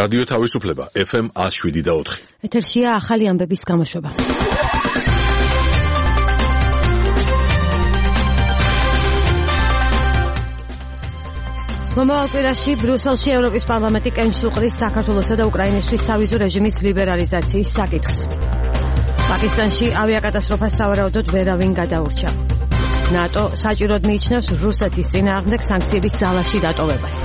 რადიო თავისუფლება FM 107.4. ეთერშია ახალი ამბების გამოშვება. მომავალ კვირაში ბრიუსელში ევროპის პარლამენტი კენჭს უყრის საქართველოსა და უკრაინისთვის სავიზო რეჟიმის ლიბერალიზაციის საკითხს. პაკისტანში ავიაკატასტროფას სავარაუდოდ ვერავინ გადაურჩა. ნატო საჭიროდ მიიჩნევს რუსეთის წინააღმდეგ სანქციების ძალაში დატოვებას.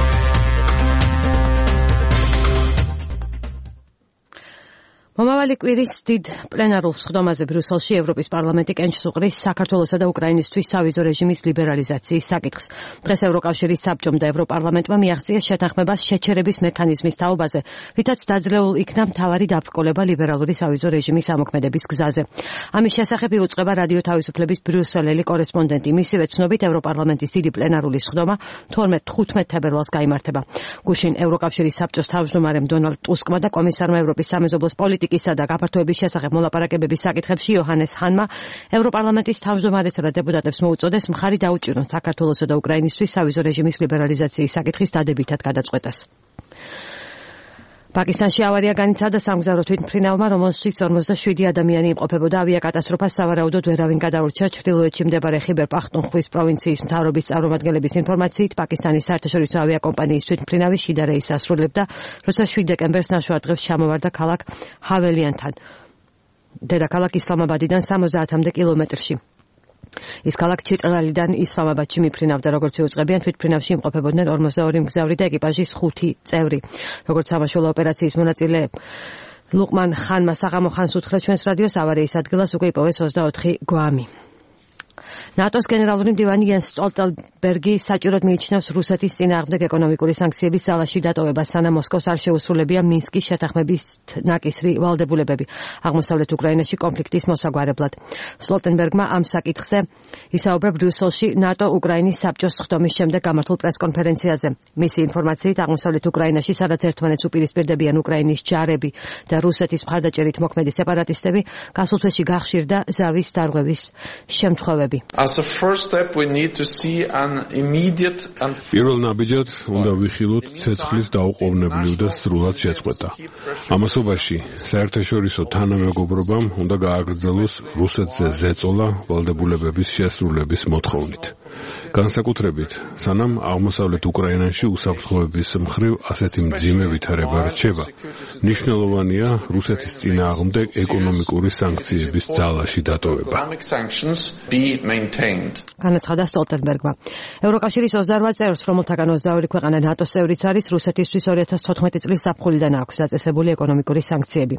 მომავალი კვირის დიდ პლენარულ სხდომაზე ბრიუსელში ევროპის პარლამენტი კენჭს უყრის საქართველოსა და უკრაინისთვის სავიზო რეჟიმის ლიბერალიზაციის საკითხს. დღეს ევროკავშირის საბჭომ და ევროპარლამენტმა მიაღწიეს შეთანხმებას შეჩერების მექანიზმის თაობაზე, რითაც დაძლეულ იქნა მთავარი დაბრკოლება ლიბერალური სავიზო რეჟიმის ამოქმედების გზაზე. ამის შესახებ იუწყება რადიო თავისუფლების ბრიუსელელი კორესპონდენტი. მისივე ცნობით ევროპარლამენტის დიდი პლენარული სხდომა 12-15 თებერვალს გაიმართება. გუშინ ევროკავშირის საბჭოს თავმჯდომარემ დონალდ ტუსკმა და კომისარმა ევროპის სამეზობლოს პოლიტიკისა და გაფართოების შესახებ მოლაპარაკებების საკითხებში იოჰანეს ჰანმა ევროპარლამენტის თავმჯდომარესა და დეპუტატებს მოუწოდეს მხარი დაუჭირონ საქართველოსა და უკრაინისთვის სავიზო რეჟიმის ლიბერალიზაციის საკითხის დადებითად გადაწყვეტას. პაკისტანში ავარია განიცადა სამგზავრო თვითმფრინავმა, რომელშიც 47 ადამიანი იმყოფებოდა. ავიაკატასტროფას სავარაუდოდ ვერავინ გადაურჩა. ჩრდილოეთში მდებარე ხიბერ პახტუნხვის პროვინციის მთავრობის წარმომადგენლების ინფორმაციით, პაკისტანის საერთაშორისო ავიაკომპანიის თვითმფრინავი შიდა რეისს ასრულებდა, როცა 7 დეკემბერს ნახევარ დღეს ჩამოვარდა ქალაქ ჰაველიანთან, დედაქალაქ ისლამაბადიდან 70-მდე კილომეტრში. ის ქალაქ ჩიტრალიდან ისლამაბადში მიფრინავდა, როგორც იუწყებიან, თვითმფრინავში იმყოფებოდნენ 42 მგზავრი და ეკიპაჟის 5 წევრი. როგორც სამაშველო ოპერაციის მონაწილე ლუყმან ხანმა საღამო ხანს უთხრა ჩვენს რადიოს, ავარიის ადგილას უკვე იპოვეს 24 გვამი. ნატოს გენერალური მდივანი იენს სტოლტენბერგი საჭიროდ მიიჩნევს რუსეთის წინააღმდეგ ეკონომიკური სანქციების ძალაში დატოვებას, სანამ მოსკოვს არ შეუსრულებია მინსკის შეთანხმების ნაკისრი ვალდებულებები აღმოსავლეთ უკრაინაში კონფლიქტის მოსაგვარებლად. სტოლტენბერგმა ამ საკითხზე ისაუბრა ბრიუსელში ნატო უკრაინის საბჭოს სხდომის შემდეგ გამართულ პრესკონფერენციაზე. მისი ინფორმაციით, აღმოსავლეთ უკრაინაში, სადაც ერთმანეთს უპირისპირდებიან უკრაინის ჯარები და რუსეთის მხარდაჭერით მოქმედი სეპარატისტები, გასულ თვეში გახშირდა ზავის დარღვევის შემთხვევები. As a first step, we need to see an immediate and პირველ ნაბიჯად უნდა ვიხილოთ ცეცხლის დაუყოვნებლივ და სრულად შეწყვეტა. ამასობაში საერთაშორისო თანამეგობრობამ უნდა გააგრძელოს რუსეთზე ზეწოლა ვალდებულებების შესრულების მოთხოვნით. განსაკუთრებით, სანამ აღმოსავლეთ უკრაინაში უსაფრთხოების მხრივ ასეთი მძიმე ვითარება რჩება, მნიშვნელოვანია რუსეთის წინააღმდეგ ეკონომიკური სანქციების ძალაში დატოვება. განაცხადა სტოლტენბერგმა. ევროკავშირის 28 წევრს, რომელთაგან 22 ქვეყანა ნატოს წევრიც არის, რუსეთისთვის 2014 წლის ზაფხულიდან აქვს დაწესებული ეკონომიკური სანქციები.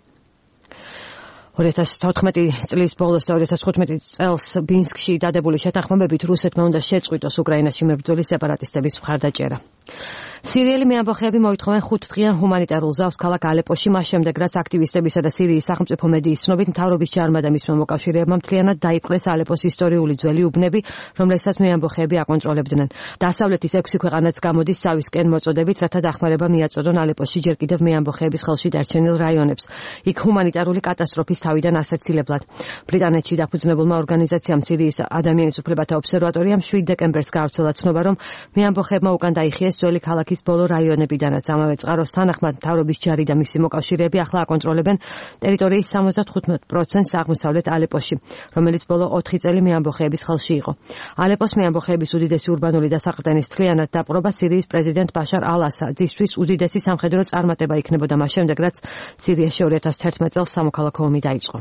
2014 წლის ბოლოს და 2015 წელს მინსკში დადებული შეთანხმებებით რუსეთმა უნდა შეწყვიტოს უკრაინაში მებრძოლი სეპარატისტების მხარდაჭერა. სირიელი მეამბოხეები მოითხოვენ 5 დღიან ჰუმანიტარულ ზავს ქალაქ ალეპოში, მას შემდეგ რაც აქტივისტებისა და სირიის სახელმწიფო მედიის ცნობით მთავრობის ჯარმა და მისმა მოკავშირეებმა მთლიანად დაიპყრეს ალეპოს ისტორიული ძველი უბნები, რომელსაც მეამბოხეები აკონტროლებდნენ. დასავლეთის 6 ქვეყანაც გამოდის ზავისკენ მოწოდებით, რათა დახმარება მიაწოდონ ალეპოში ჯერ კიდევ მეამბოხეების ხელში დარჩენილ რაიონებს. იქ ჰუმანიტარული კატასტროფის თავიდან ასაცილებლად. ბრიტანეთში დაფუძნებულმა ორგანიზაციამ სირიის ადამიანის უფლებათა ობსერვატორიამ 7 დეკემბერს გაავრცელა ცნობა, რომ მეამბოხეებმა უკან დაიხიეს ძველი ქალაქის ბოლო რაიონებიდანაც. ამავე წყაროს თანახმად მთავრობის ჯარი და მისი მოკავშირეები ახლა აკონტროლებენ ტერიტორიის 75%-ს აღმოსავლეთ ალეპოში, რომელიც ბოლო 4 წელი მეამბოხეების ხელში იყო. ალეპოს მეამბოხეების უდიდესი ურბანული დასაყრდენის მთლიანად დაპყრობა სირიის პრეზიდენტ ბაშარ ალ-ასადისთვის უდიდესი სამხედრო წარმატება იქნებოდა მას შემდეგ, რაც სირიაში 2011 წელს სამოქალაქო ომი დაიწყო.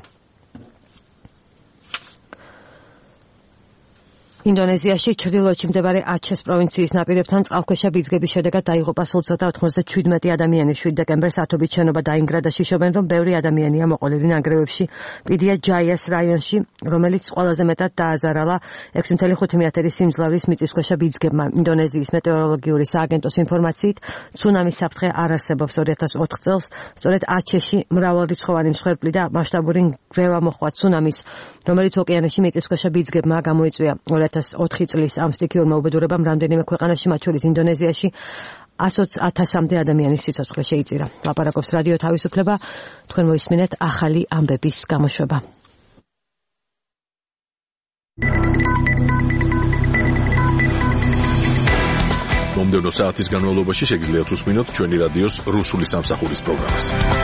ინდონეზიაში ჩრდილოეთში მდებარე აჩეს პროვინციის ნაპირებთან წყალქვეშა ბიძგების შედეგად დაიღუპა სულ ცოტა 97 ადამიანი. 7 დეკემბერს ათობით შენობა დაინგრა და შიშობენ, რომ ბევრი ადამიანია მოყოლილი ნანგრევებში პიდია ჯაიას რაიონში, რომელიც ყველაზე მეტად დააზარალა 6.5 სიმძლავრის მიწისქვეშა ბიძგებმა. ინდონეზიის მეტეოროლოგიური სააგენტოს ინფორმაციით, ცუნამის საფრთხე არ არსებობს 2004 წელს. სწორედ აჩეში მრავალრიცხოვანი მსხვერპლი და მასშტაბური ნგრევა მოჰყვა ცუნამის, რომელიც ოკეანეში მიწისქვეშა ბიძგებმა გამოიწვია. 2004 წლის ამ სტიქიურმა უბედურებამ რამდენიმე ქვეყანაში, მათ შორის ინდონეზიაში 120,000-მდე ადამიანის სიცოცხლე შეიწირა. ლაპარაკობს რადიო თავისუფლება, თქვენ მოისმინეთ ახალი ამბების გამოშვება. მომდევნო საათის განმავლობაში შეგიძლიათ უსმინოთ ჩვენი რადიოს რუსული სამსახურის პროგრამას.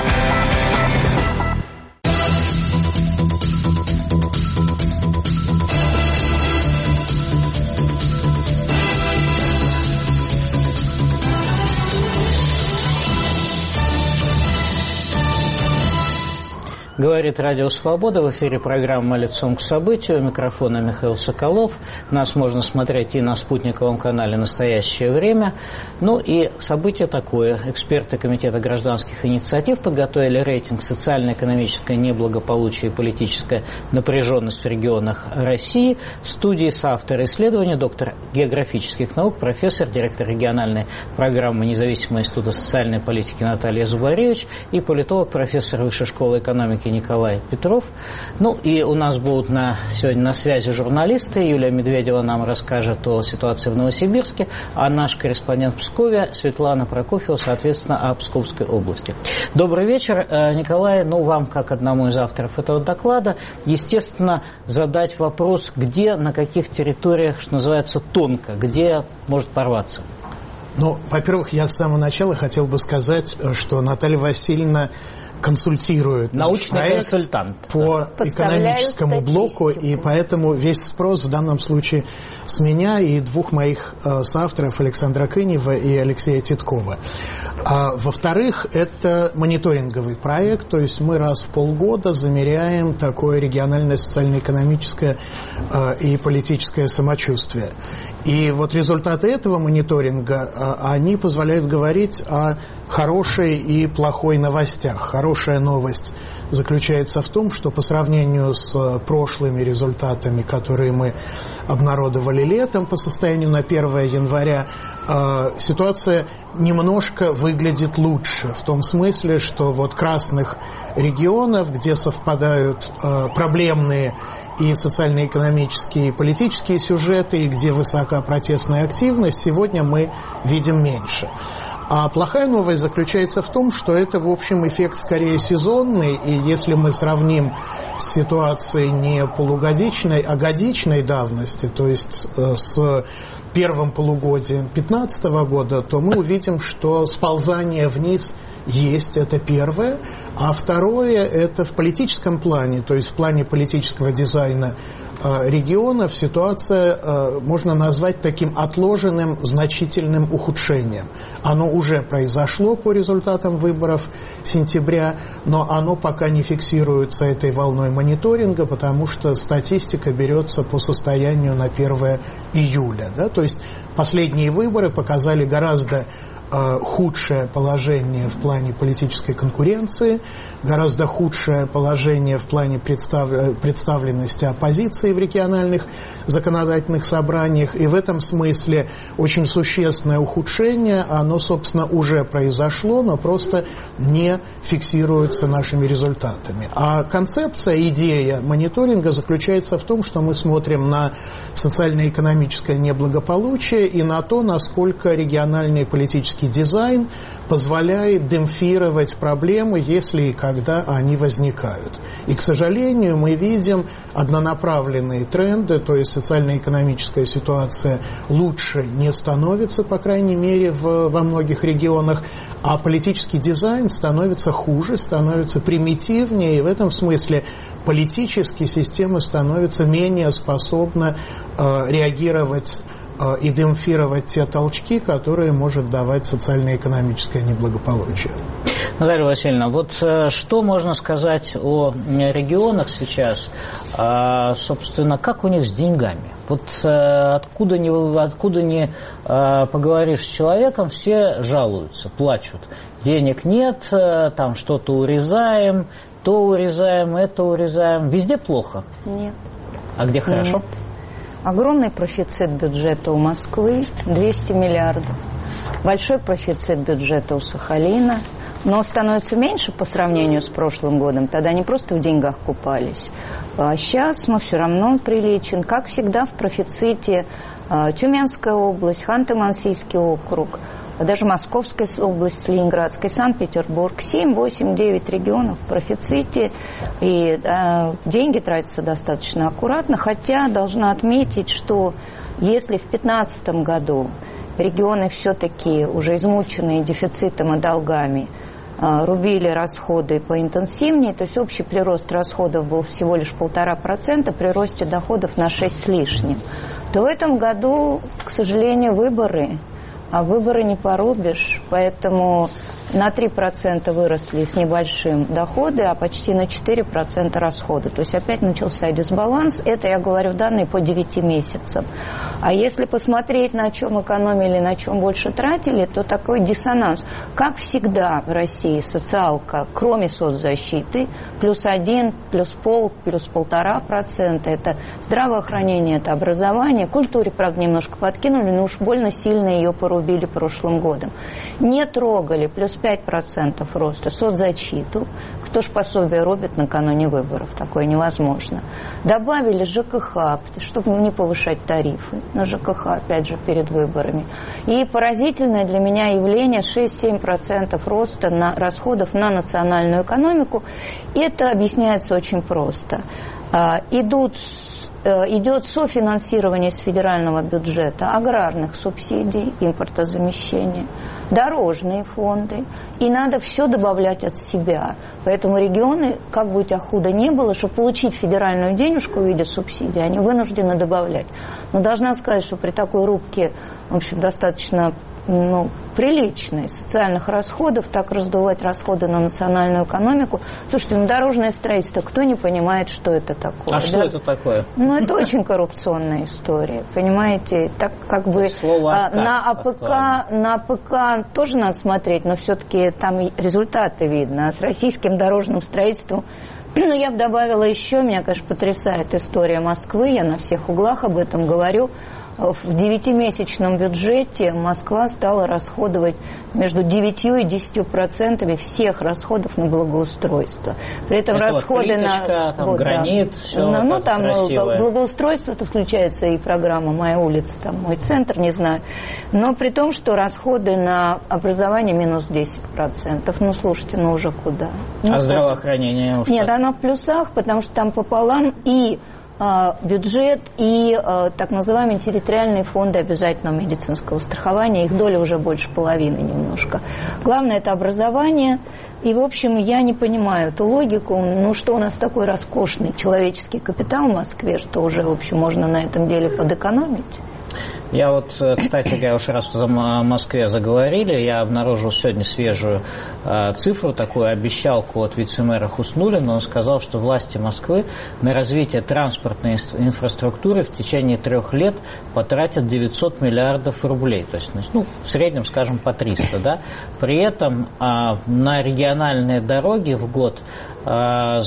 Говорит Радио Свобода. В эфире программа «Лицом к событию». У микрофона Михаил Соколов. Нас можно смотреть и на спутниковом канале «Настоящее время». Ну и событие такое. Эксперты Комитета гражданских инициатив подготовили рейтинг «Социально-экономическое неблагополучие и политическая напряженность в регионах России». В студии соавтор исследования доктор географических наук, профессор, директор региональной программы Независимого института социальной политики Наталья Зубаревич и политолог, профессор Высшей школы экономики Николай Петров. Ну и у нас будут сегодня на связи журналисты. Юлия Медведева нам расскажет о ситуации в Новосибирске, а наш корреспондент в Пскове Светлана Прокофьева, соответственно, о Псковской области. Добрый вечер, Николай. Вам, как одному из авторов этого доклада, естественно, задать вопрос, где, на каких территориях, что называется, тонко, где может порваться. Во-первых, я с самого начала хотел бы сказать, что Наталья Васильевна консультирует научный консультант по экономическому блоку, и поэтому весь спрос в данном случае с меня и двух моих соавторов, Александра Кынева и Алексея Титкова. Во-вторых, это мониторинговый проект, то есть мы раз в полгода замеряем такое региональное социально-экономическое и политическое самочувствие. И вот результаты этого мониторинга, они позволяют говорить о хорошей и плохой новостях. Хорошая новость заключается в том, что по сравнению с прошлыми результатами, которые мы обнародовали летом по состоянию на 1 января, ситуация немножко выглядит лучше. В том смысле, что вот красных регионов, где совпадают проблемные и социально-экономические, и политические сюжеты, и где высока протестная активность, сегодня мы видим меньше. А плохая новость заключается в том, что это, в общем, эффект скорее сезонный, и если мы сравним с ситуацией не полугодичной, а годичной давности, то есть с первым полугодием 2015 года, то мы увидим, что сползание вниз есть, это первое. А второе, это в политическом плане, то есть в плане политического дизайна регионов ситуация можно назвать таким отложенным значительным ухудшением. Оно уже произошло по результатам выборов сентября, но оно пока не фиксируется этой волной мониторинга, потому что статистика берется по состоянию на 1 июля. Да? То есть последние выборы показали гораздо худшее положение в плане политической конкуренции, гораздо худшее положение в плане представленности оппозиции в региональных законодательных собраниях. И в этом смысле очень существенное ухудшение, оно, собственно, уже произошло, но просто не фиксируется нашими результатами. А концепция, идея мониторинга заключается в том, что мы смотрим на социально-экономическое неблагополучие и на то, насколько региональный политический дизайн позволяет демпфировать проблемы, если и когда они возникают. И, к сожалению, мы видим однонаправленные тренды, то есть социально-экономическая ситуация лучше не становится, по крайней мере, во многих регионах, а политический дизайн становится хуже, становится примитивнее, и в этом смысле политически система становится менее способна реагировать и демпфировать те толчки, которые может давать социально-экономическое неблагополучие. Наталья Васильевна, вот что можно сказать о регионах сейчас? Собственно, как у них с деньгами? Вот откуда не поговоришь с человеком, все жалуются, плачут. Денег нет, там что-то урезаем, то урезаем, это урезаем. Везде плохо? Нет. А где хорошо? Нет. Огромный профицит бюджета у Москвы – 200 миллиардов. Большой профицит бюджета у Сахалина. Но становится меньше по сравнению с прошлым годом. Тогда они просто в деньгах купались. А сейчас, все равно приличен. Как всегда, в профиците Тюменская область, Ханты-Мансийский округ, даже Московская область, Ленинградская, Санкт-Петербург. 7, 8, 9 регионов в профиците. И деньги тратятся достаточно аккуратно. Хотя должна отметить, что если в 2015 году регионы все-таки уже измученные дефицитом и долгами рубили расходы поинтенсивнее, то есть общий прирост расходов был всего лишь 1,5%, при росте доходов на 6 с лишним, то в этом году, к сожалению, выборы, а выборы не порубишь, поэтому на 3% выросли с небольшим доходы, а почти на 4% расходы. То есть опять начался дисбаланс. Это я говорю данные по 9 месяцам. А если посмотреть, на чем экономили, на чем больше тратили, то такой диссонанс. Как всегда в России социалка, кроме соцзащиты, +1, +0,5, +1,5%. Это здравоохранение, это образование. Культуре, правда, немножко подкинули, но уж больно сильно ее порубили прошлым годом. Не трогали, +5% роста, соцзащиту. Кто ж пособие рубит накануне выборов? Такое невозможно. Добавили ЖКХ, чтобы не повышать тарифы на ЖКХ, опять же, перед выборами. И поразительное для меня явление 6-7% роста на расходов на национальную экономику. Это объясняется очень просто. Идет софинансирование с федерального бюджета аграрных субсидий, импортозамещения, дорожные фонды. И надо все добавлять от себя. Поэтому регионы, как бы у тебя худо не было, чтобы получить федеральную денежку в виде субсидий, они вынуждены добавлять. Но должна сказать, что при такой рубке, в общем, достаточно приличные социальных расходов, так раздувать расходы на национальную экономику. Слушайте, дорожное строительство, кто не понимает, что это такое? А что это такое? Это очень коррупционная история, понимаете? Так как бы на АПК тоже надо смотреть, но все-таки там результаты видно. А с российским дорожным строительством, я бы добавила еще, меня, конечно, потрясает история Москвы, я на всех углах об этом говорю. В 9-месячном бюджете Москва стала расходовать между 9 и 10% всех расходов на благоустройство. При этом это расходы плиточка, на гранит, все там красивое. Благоустройство, это включается и программа «Моя улица», там «Мой центр», не знаю. Но при том, что расходы на образование минус 10%. Слушайте, уже куда? А здравоохранение? Нет, оно в плюсах, потому что там пополам и бюджет и так называемые территориальные фонды обязательного медицинского страхования. Их доля уже больше половины немножко. Главное – это образование. И, в общем, я не понимаю эту логику. Что у нас такой роскошный человеческий капитал в Москве, что уже, в общем, можно на этом деле подэкономить? Я кстати говоря, уж раз о Москве заговорили, я обнаружил сегодня свежую цифру, такую обещалку от вице-мэра Хуснуллина. Он сказал, что власти Москвы на развитие транспортной инфраструктуры в течение 3 лет потратят 900 миллиардов рублей. То есть, в среднем, скажем, по 300. Да? При этом на региональные дороги в год, в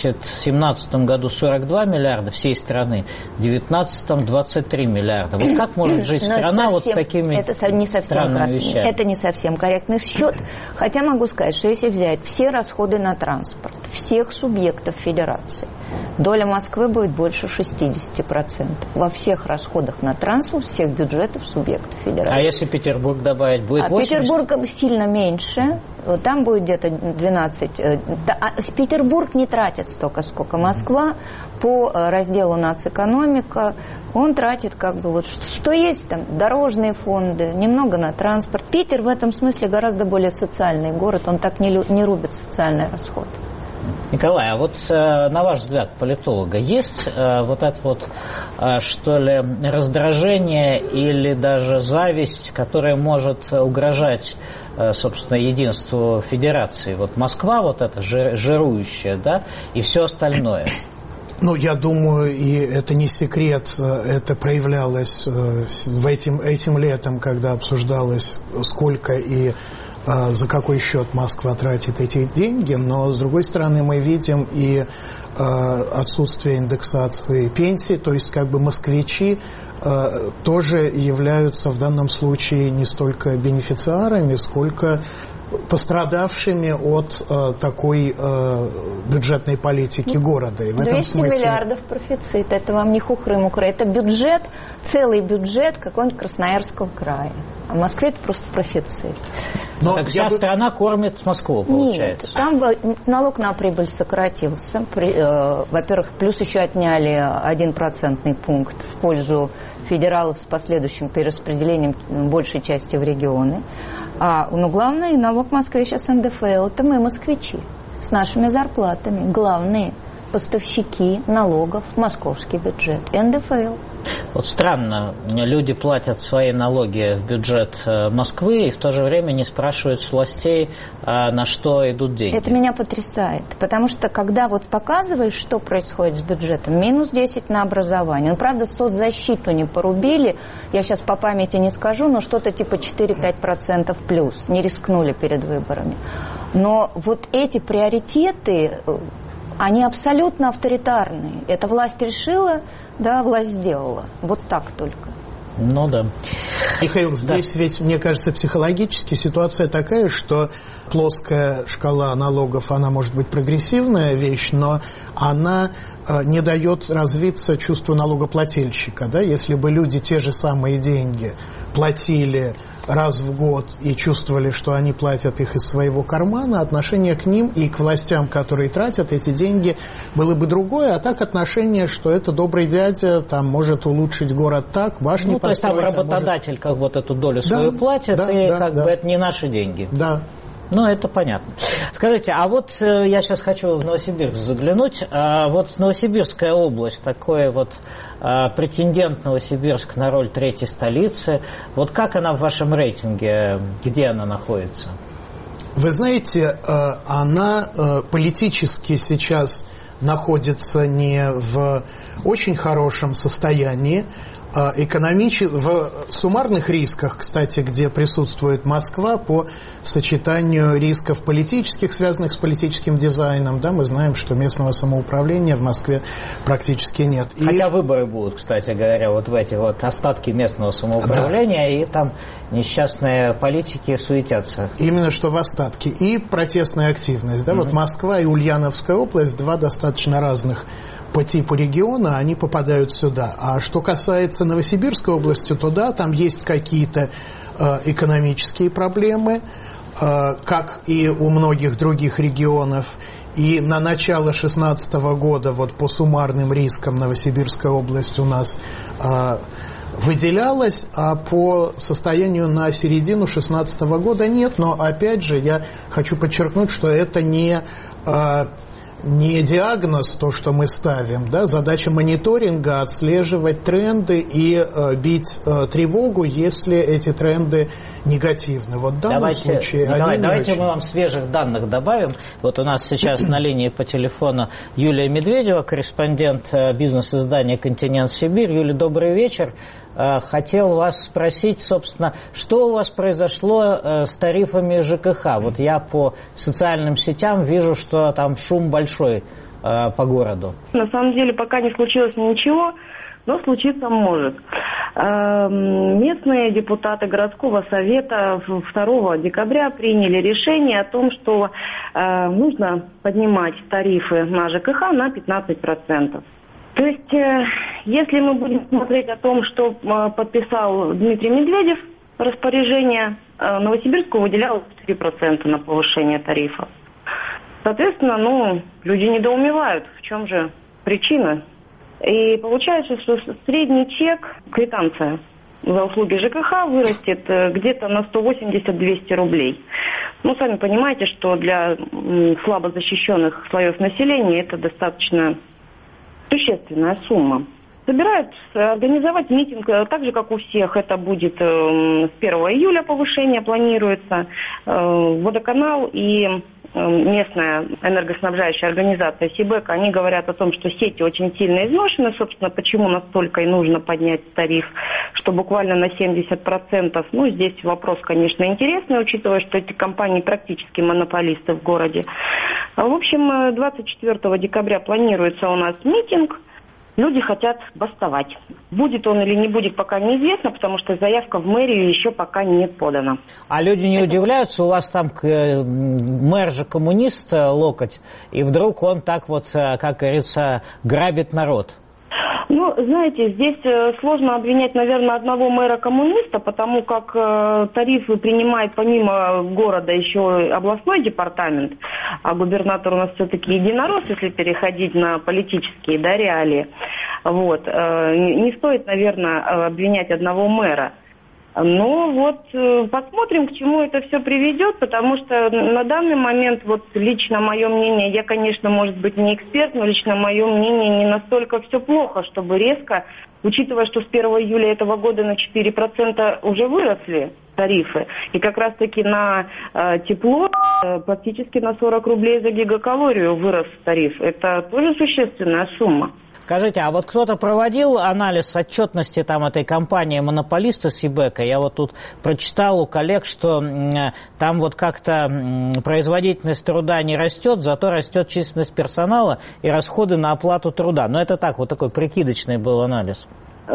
2017 году 42 миллиарда всей страны, в 2019 23 миллиарда. Как может жить страна с такими странными вещами? Это не совсем корректный счет. Хотя могу сказать, что если взять все расходы на транспорт всех субъектов федерации, доля Москвы будет больше 60%. Во всех расходах на транспорт всех бюджетов субъектов федерации. А если Петербург добавить, будет 80%? Петербург сильно меньше. Там будет где-то 12%. Петербург не тратит столько, сколько Москва. По разделу нацэкономика он тратит что есть там, дорожные фонды, немного на транспорт. Питер в этом смысле гораздо более социальный город, он так не рубит социальные расходы. Николай, а на ваш взгляд, политолога, есть что ли, раздражение или даже зависть, которая может угрожать, собственно, единству федерации? Москва эта жирующая, да, и все остальное. Я думаю, и это не секрет, это проявлялось этим летом, когда обсуждалось, сколько и за какой счет Москва тратит эти деньги, но, с другой стороны, мы видим и отсутствие индексации пенсий, то есть москвичи тоже являются в данном случае не столько бенефициарами, сколько пострадавшими от такой бюджетной политики города. И в 200 этом смысле... миллиардов профицит. Это вам не хухры-мукры. Это бюджет, целый бюджет какого-нибудь Красноярского края. А в Москве это просто профицит. Но так вся страна кормит Москву, получается. Нет, там налог на прибыль сократился. Во-первых, плюс еще отняли 1% пункт в пользу федералов с последующим перераспределением большей части в регионы. Но главное, налог в Москве сейчас НДФЛ. Это мы, москвичи, с нашими зарплатами. Главные поставщики налогов в московский бюджет. НДФЛ. Вот странно, люди платят свои налоги в бюджет Москвы и в то же время не спрашивают с властей, на что идут деньги. Это меня потрясает, потому что когда вот показываешь, что происходит с бюджетом, минус 10 на образование. Ну, правда, соцзащиту не порубили, я сейчас по памяти не скажу, но что-то типа 4-5% плюс, не рискнули перед выборами. Но вот эти приоритеты... Они абсолютно авторитарные. Это власть решила, да, власть сделала. Вот так только. Ну да. Михаил, здесь ведь, мне кажется, психологически ситуация такая, что плоская шкала налогов, она может быть прогрессивная вещь, но она не дает развиться чувству налогоплательщика. Да? Если бы люди те же самые деньги платили раз в год и чувствовали, что они платят их из своего кармана, отношение к ним и к властям, которые тратят эти деньги, было бы другое, а так отношение, что это добрый дядя, там может улучшить город так, башни построить. То есть там работодатель как вот эту долю свою платит, и как бы это не наши деньги. Да. Ну, это понятно. Скажите, а вот я сейчас хочу в Новосибирск заглянуть. Вот Новосибирская область, такой вот претендент Новосибирск на роль третьей столицы. Вот как она в вашем рейтинге, где она находится? Вы знаете, она политически сейчас находится не в очень хорошем состоянии. В суммарных рисках, кстати, где присутствует Москва, по сочетанию рисков политических, связанных с политическим дизайном, да, мы знаем, что местного самоуправления в Москве практически нет. Хотя выборы будут, кстати говоря, вот в эти вот остатки местного самоуправления, да. И там несчастные политики суетятся. Именно что в остатке. И протестная активность. Да, вот Москва и Ульяновская область, два достаточно разных по типу региона, они попадают сюда. А что касается Новосибирской области, то да, там есть какие-то экономические проблемы, как и у многих других регионов. И на начало 2016 года, вот по суммарным рискам, Новосибирская область у нас выделялась, а по состоянию на середину 2016 года нет. Но опять же, я хочу подчеркнуть, что это не диагноз, то, что мы ставим, да, задача мониторинга отслеживать тренды и бить тревогу, если эти тренды негативны. Вот в данном случае давайте мы вам свежих данных добавим. Вот у нас сейчас на линии по телефону Юлия Медведева, корреспондент бизнес-издания «Континент Сибирь». Юлия, добрый вечер. Хотел вас спросить, собственно, что у вас произошло с тарифами ЖКХ? Вот я по социальным сетям вижу, что там шум большой по городу. На самом деле пока не случилось ничего, но случиться может. Местные депутаты городского совета 2 декабря приняли решение о том, что нужно поднимать тарифы на ЖКХ на 15%. То есть, если мы будем смотреть о том, что подписал Дмитрий Медведев, распоряжение, Новосибирску выделялось 4% на повышение тарифа. Соответственно, люди недоумевают, в чем же причина. И получается, что средний чек, квитанция за услуги ЖКХ вырастет где-то на 180-200 рублей. Сами понимаете, что для слабо защищенных слоев населения это достаточно существенная сумма. Собираются организовать митинг так же, как у всех. Это будет с 1 июля повышение планируется. Водоканал и местная энергоснабжающая организация СИБЭК, они говорят о том, что сети очень сильно изношены. Собственно, почему настолько и нужно поднять тариф, что буквально на 70%. Здесь вопрос, конечно, интересный, учитывая, что эти компании практически монополисты в городе. В общем, 24 декабря планируется у нас митинг. люди хотят бастовать. Будет он или не будет, пока неизвестно, потому что заявка в мэрию еще пока не подана. А люди не удивляются, у вас там мэр же коммунист Локоть, и вдруг он так вот, как говорится, грабит народ? Ну, знаете, здесь сложно обвинять, наверное, одного мэра-коммуниста, потому как тарифы принимает помимо города еще областной департамент, а губернатор у нас все-таки единорос, если переходить на политические, да, реалии. Вот. Не стоит, наверное, обвинять одного мэра. Но вот посмотрим, к чему это все приведет, потому что на данный момент, вот лично мое мнение, я, конечно, может быть, не эксперт, но лично мое мнение, не настолько все плохо, чтобы резко, учитывая, что с 1 июля этого года на 4% уже выросли тарифы, и как раз-таки на тепло практически на 40 рублей за гигакалорию вырос тариф. Это тоже существенная сумма. Скажите, а вот кто-то проводил анализ отчетности там этой компании-монополиста Сибэко? Я вот тут прочитал у коллег, что там вот как-то производительность труда не растет, зато растет численность персонала и расходы на оплату труда. Но это так, вот такой прикидочный был анализ.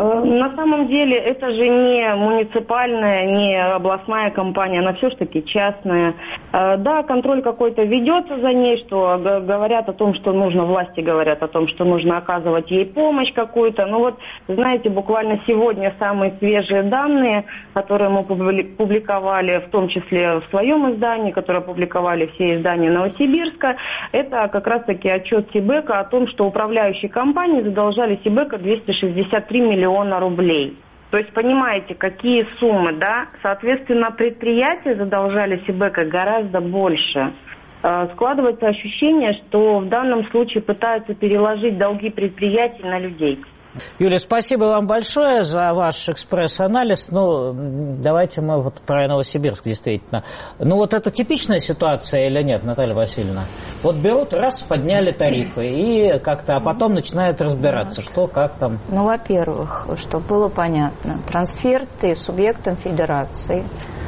На самом деле это же не муниципальная, не областная компания, она все-таки частная. Да, контроль какой-то ведется за ней, что говорят о том, что нужно, власти говорят о том, что нужно оказывать ей помощь какую-то. Ну вот, знаете, буквально сегодня самые свежие данные, которые мы публиковали, в том числе в своем издании, которые публиковали все издания Новосибирска, это как раз-таки отчет Сибэко о том, что управляющие компании задолжали Сибэко 263 миллиона рублей. То есть, понимаете, какие суммы, да? Соответственно, предприятия задолжали Сибэко гораздо больше. Складывается ощущение, что в данном случае пытаются переложить долги предприятий на людей. Юлия, спасибо вам большое за ваш экспресс-анализ. Ну, давайте мы вот про Новосибирск действительно. Ну, вот это типичная ситуация или нет, Наталья Васильевна? Вот берут, раз, подняли тарифы, и как-то, а потом начинают разбираться, что, как там. Ну, во-первых, чтобы было понятно, трансферты субъектам федерации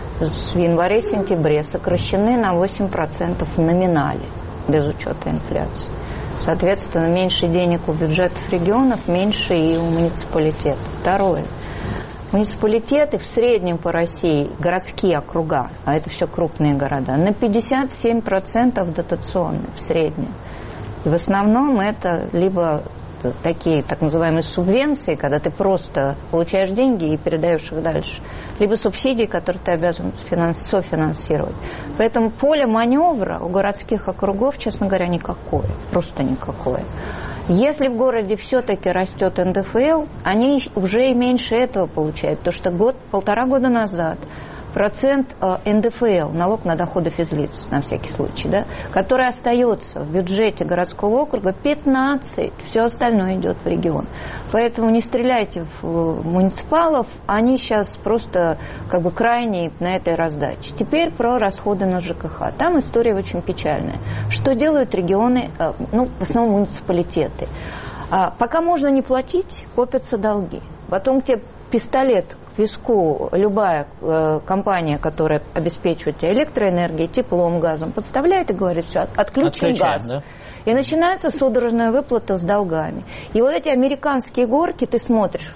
в январе-сентябре сокращены на 8% в номинале, без учета инфляции. Соответственно, меньше денег у бюджетов регионов, меньше и у муниципалитетов. Второе. Муниципалитеты в среднем по России, городские округа, а это все крупные города, на 57% дотационные в среднем. И в основном это либо такие так называемые субвенции, когда ты просто получаешь деньги и передаешь их дальше, либо субсидии, которые ты обязан софинансировать. Поэтому поле маневра у городских округов, честно говоря, никакое, просто никакое. Если в городе все-таки растет НДФЛ, они уже и меньше этого получают, потому что полтора года назад процент НДФЛ, налог на доходы физлиц, на всякий случай, да, который остается в бюджете городского округа, 15%, все остальное идет в регион. Поэтому не стреляйте в муниципалов, они сейчас просто как бы крайние на этой раздаче. Теперь про расходы на ЖКХ. Там история очень печальная. Что делают регионы, в основном муниципалитеты? Пока можно не платить, копятся долги. Потом тебе пистолет к виску любая компания, которая обеспечивает тебя электроэнергией, теплом, газом, подставляет и говорит, все, отключим газ. Да? И начинается судорожная выплата с долгами. И вот эти американские горки, ты смотришь,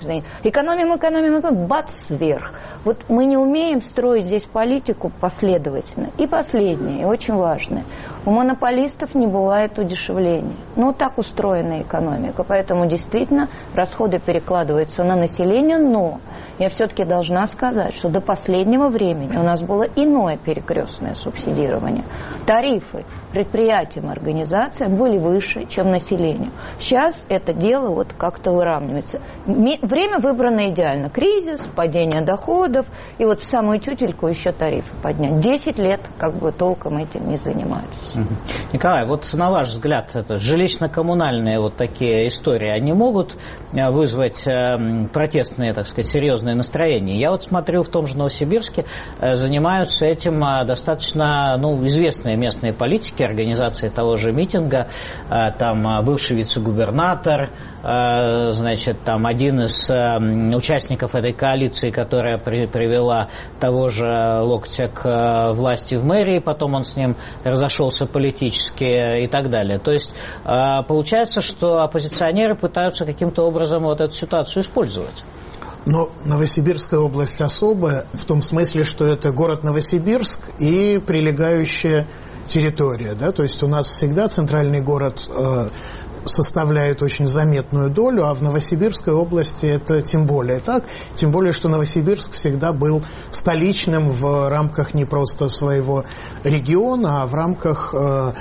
экономим, бац, вверх. Вот мы не умеем строить здесь политику последовательно. И последнее, и очень важное. У монополистов не бывает удешевления. Ну, так устроена экономика. Поэтому действительно расходы перекладываются на население, но я все-таки должна сказать, что до последнего времени у нас было иное перекрестное субсидирование. Тарифы предприятиям и организациям были выше, чем населению. Сейчас это дело вот как-то выравнивается. Время выбрано идеально. Кризис, падение доходов, и вот в самую тютельку еще тарифы поднять. 10 лет как бы толком этим не занимались. Николай, вот на ваш взгляд, это жилищно-коммунальные вот такие истории, они могут вызвать протестные, так сказать, серьезные настроения? Я вот смотрю, в том же Новосибирске занимаются этим достаточно известные определенные местные политики, организации того же митинга, там бывший вице-губернатор, значит, там один из участников этой коалиции, которая привела того же Локтя к власти в мэрии, потом он с ним разошелся политически и так далее. То есть получается, что оппозиционеры пытаются каким-то образом вот эту ситуацию использовать. Но Новосибирская область особая в том смысле, что это город Новосибирск и прилегающая территория. Да? То есть у нас всегда центральный город составляет очень заметную долю, а в Новосибирской области это тем более так. Тем более, что Новосибирск всегда был столичным в рамках не просто своего региона, а в рамках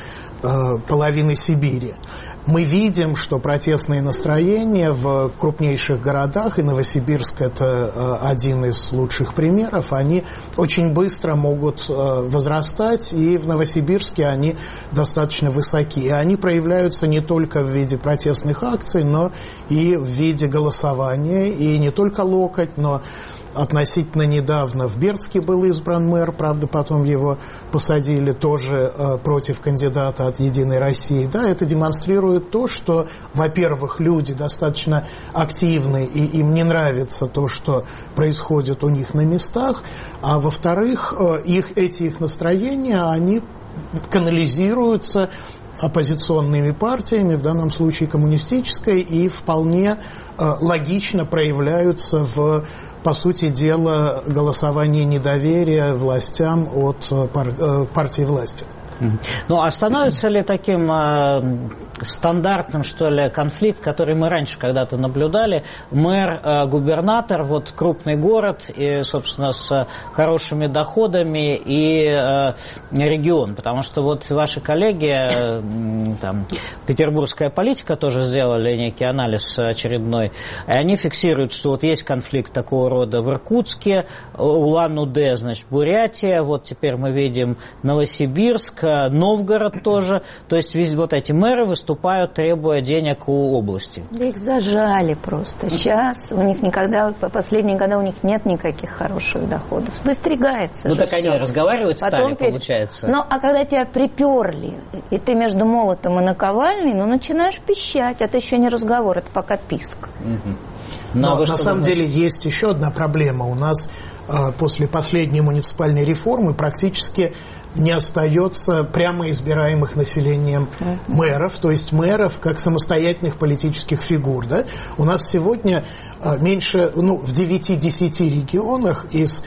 половины Сибири. Мы видим, что протестные настроения в крупнейших городах, и Новосибирск – это один из лучших примеров, они очень быстро могут возрастать, и в Новосибирске они достаточно высоки. И они проявляются не только в виде протестных акций, но и в виде голосования. И не только Локоть, но относительно недавно в Бердске был избран мэр, правда, потом его посадили тоже против кандидата от «Единой России». Да, это демонстрирует то, что, во-первых, люди достаточно активны, и им не нравится то, что происходит у них на местах, а во-вторых, эти их настроения, они канализируются оппозиционными партиями, в данном случае коммунистической, и вполне логично проявляются в, по сути дела, голосовании недоверия властям от партии власти. Ну, а становится ли таким стандартным, что ли, конфликт, который мы раньше когда-то наблюдали, мэр, губернатор, вот крупный город, и, собственно, с хорошими доходами, и регион? Потому что вот ваши коллеги, там, петербургская политика тоже сделали некий анализ очередной, и они фиксируют, что вот есть конфликт такого рода в Иркутске, Улан-Удэ, значит, Бурятия, вот теперь мы видим Новосибирск, Новгород тоже, то есть вот эти мэры выступают, требуя денег у области. Да их зажали просто. Сейчас у них никогда, по последние годы у них нет никаких хороших доходов. Выстригается. Ну так они разговаривать стали, получается. Ну а когда тебя приперли, и ты между молотом и наковальней, ну начинаешь пищать, это еще не разговор, это пока писк. Но на самом деле есть еще одна проблема. У нас после последней муниципальной реформы практически не остается прямо избираемых населением мэров, то есть мэров как самостоятельных политических фигур. Да? У нас сегодня меньше, в 9-10 регионах из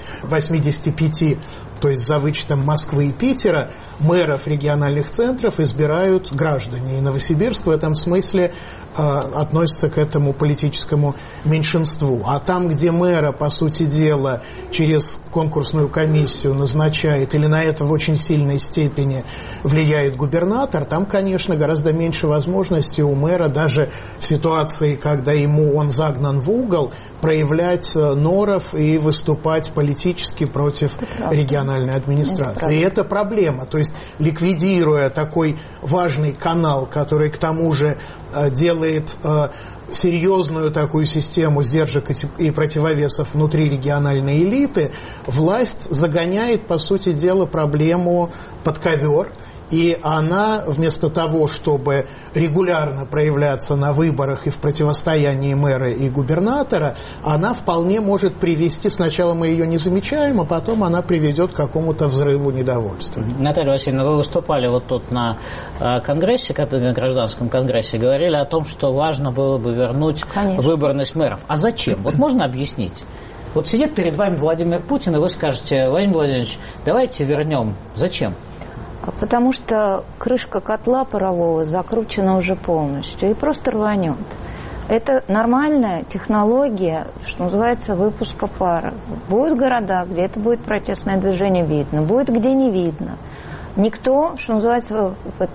85, то есть за вычетом Москвы и Питера, мэров региональных центров избирают граждане. И Новосибирск в этом смысле относится к этому политическому меньшинству. А там, где мэра, по сути дела, через конкурсную комиссию назначает, или на это в очень сильной степени влияет губернатор, там, конечно, гораздо меньше возможностей у мэра даже в ситуации, когда он загнан в угол, проявлять норов и выступать политически против региональной администрации. И это проблема. То есть, ликвидируя такой важный канал, который, к тому же, делает серьезную такую систему сдержек и противовесов внутри региональной элиты, власть загоняет, по сути дела, проблему под ковер. И она, вместо того, чтобы регулярно проявляться на выборах и в противостоянии мэра и губернатора, она вполне может привести, сначала мы ее не замечаем, а потом она приведет к какому-то взрыву недовольства. Наталья Васильевна, вы выступали вот тут на конгрессе, на гражданском конгрессе, говорили о том, что важно было бы вернуть выборность мэров. А зачем? Вот можно объяснить? Вот сидит перед вами Владимир Путин, и вы скажете: Владимир Владимирович, давайте вернем. Зачем? Потому что крышка котла парового закручена уже полностью и просто рванет. Это нормальная технология, что называется, выпуска пара. Будут города, где это будет протестное движение видно, будет где не видно. Никто, что называется,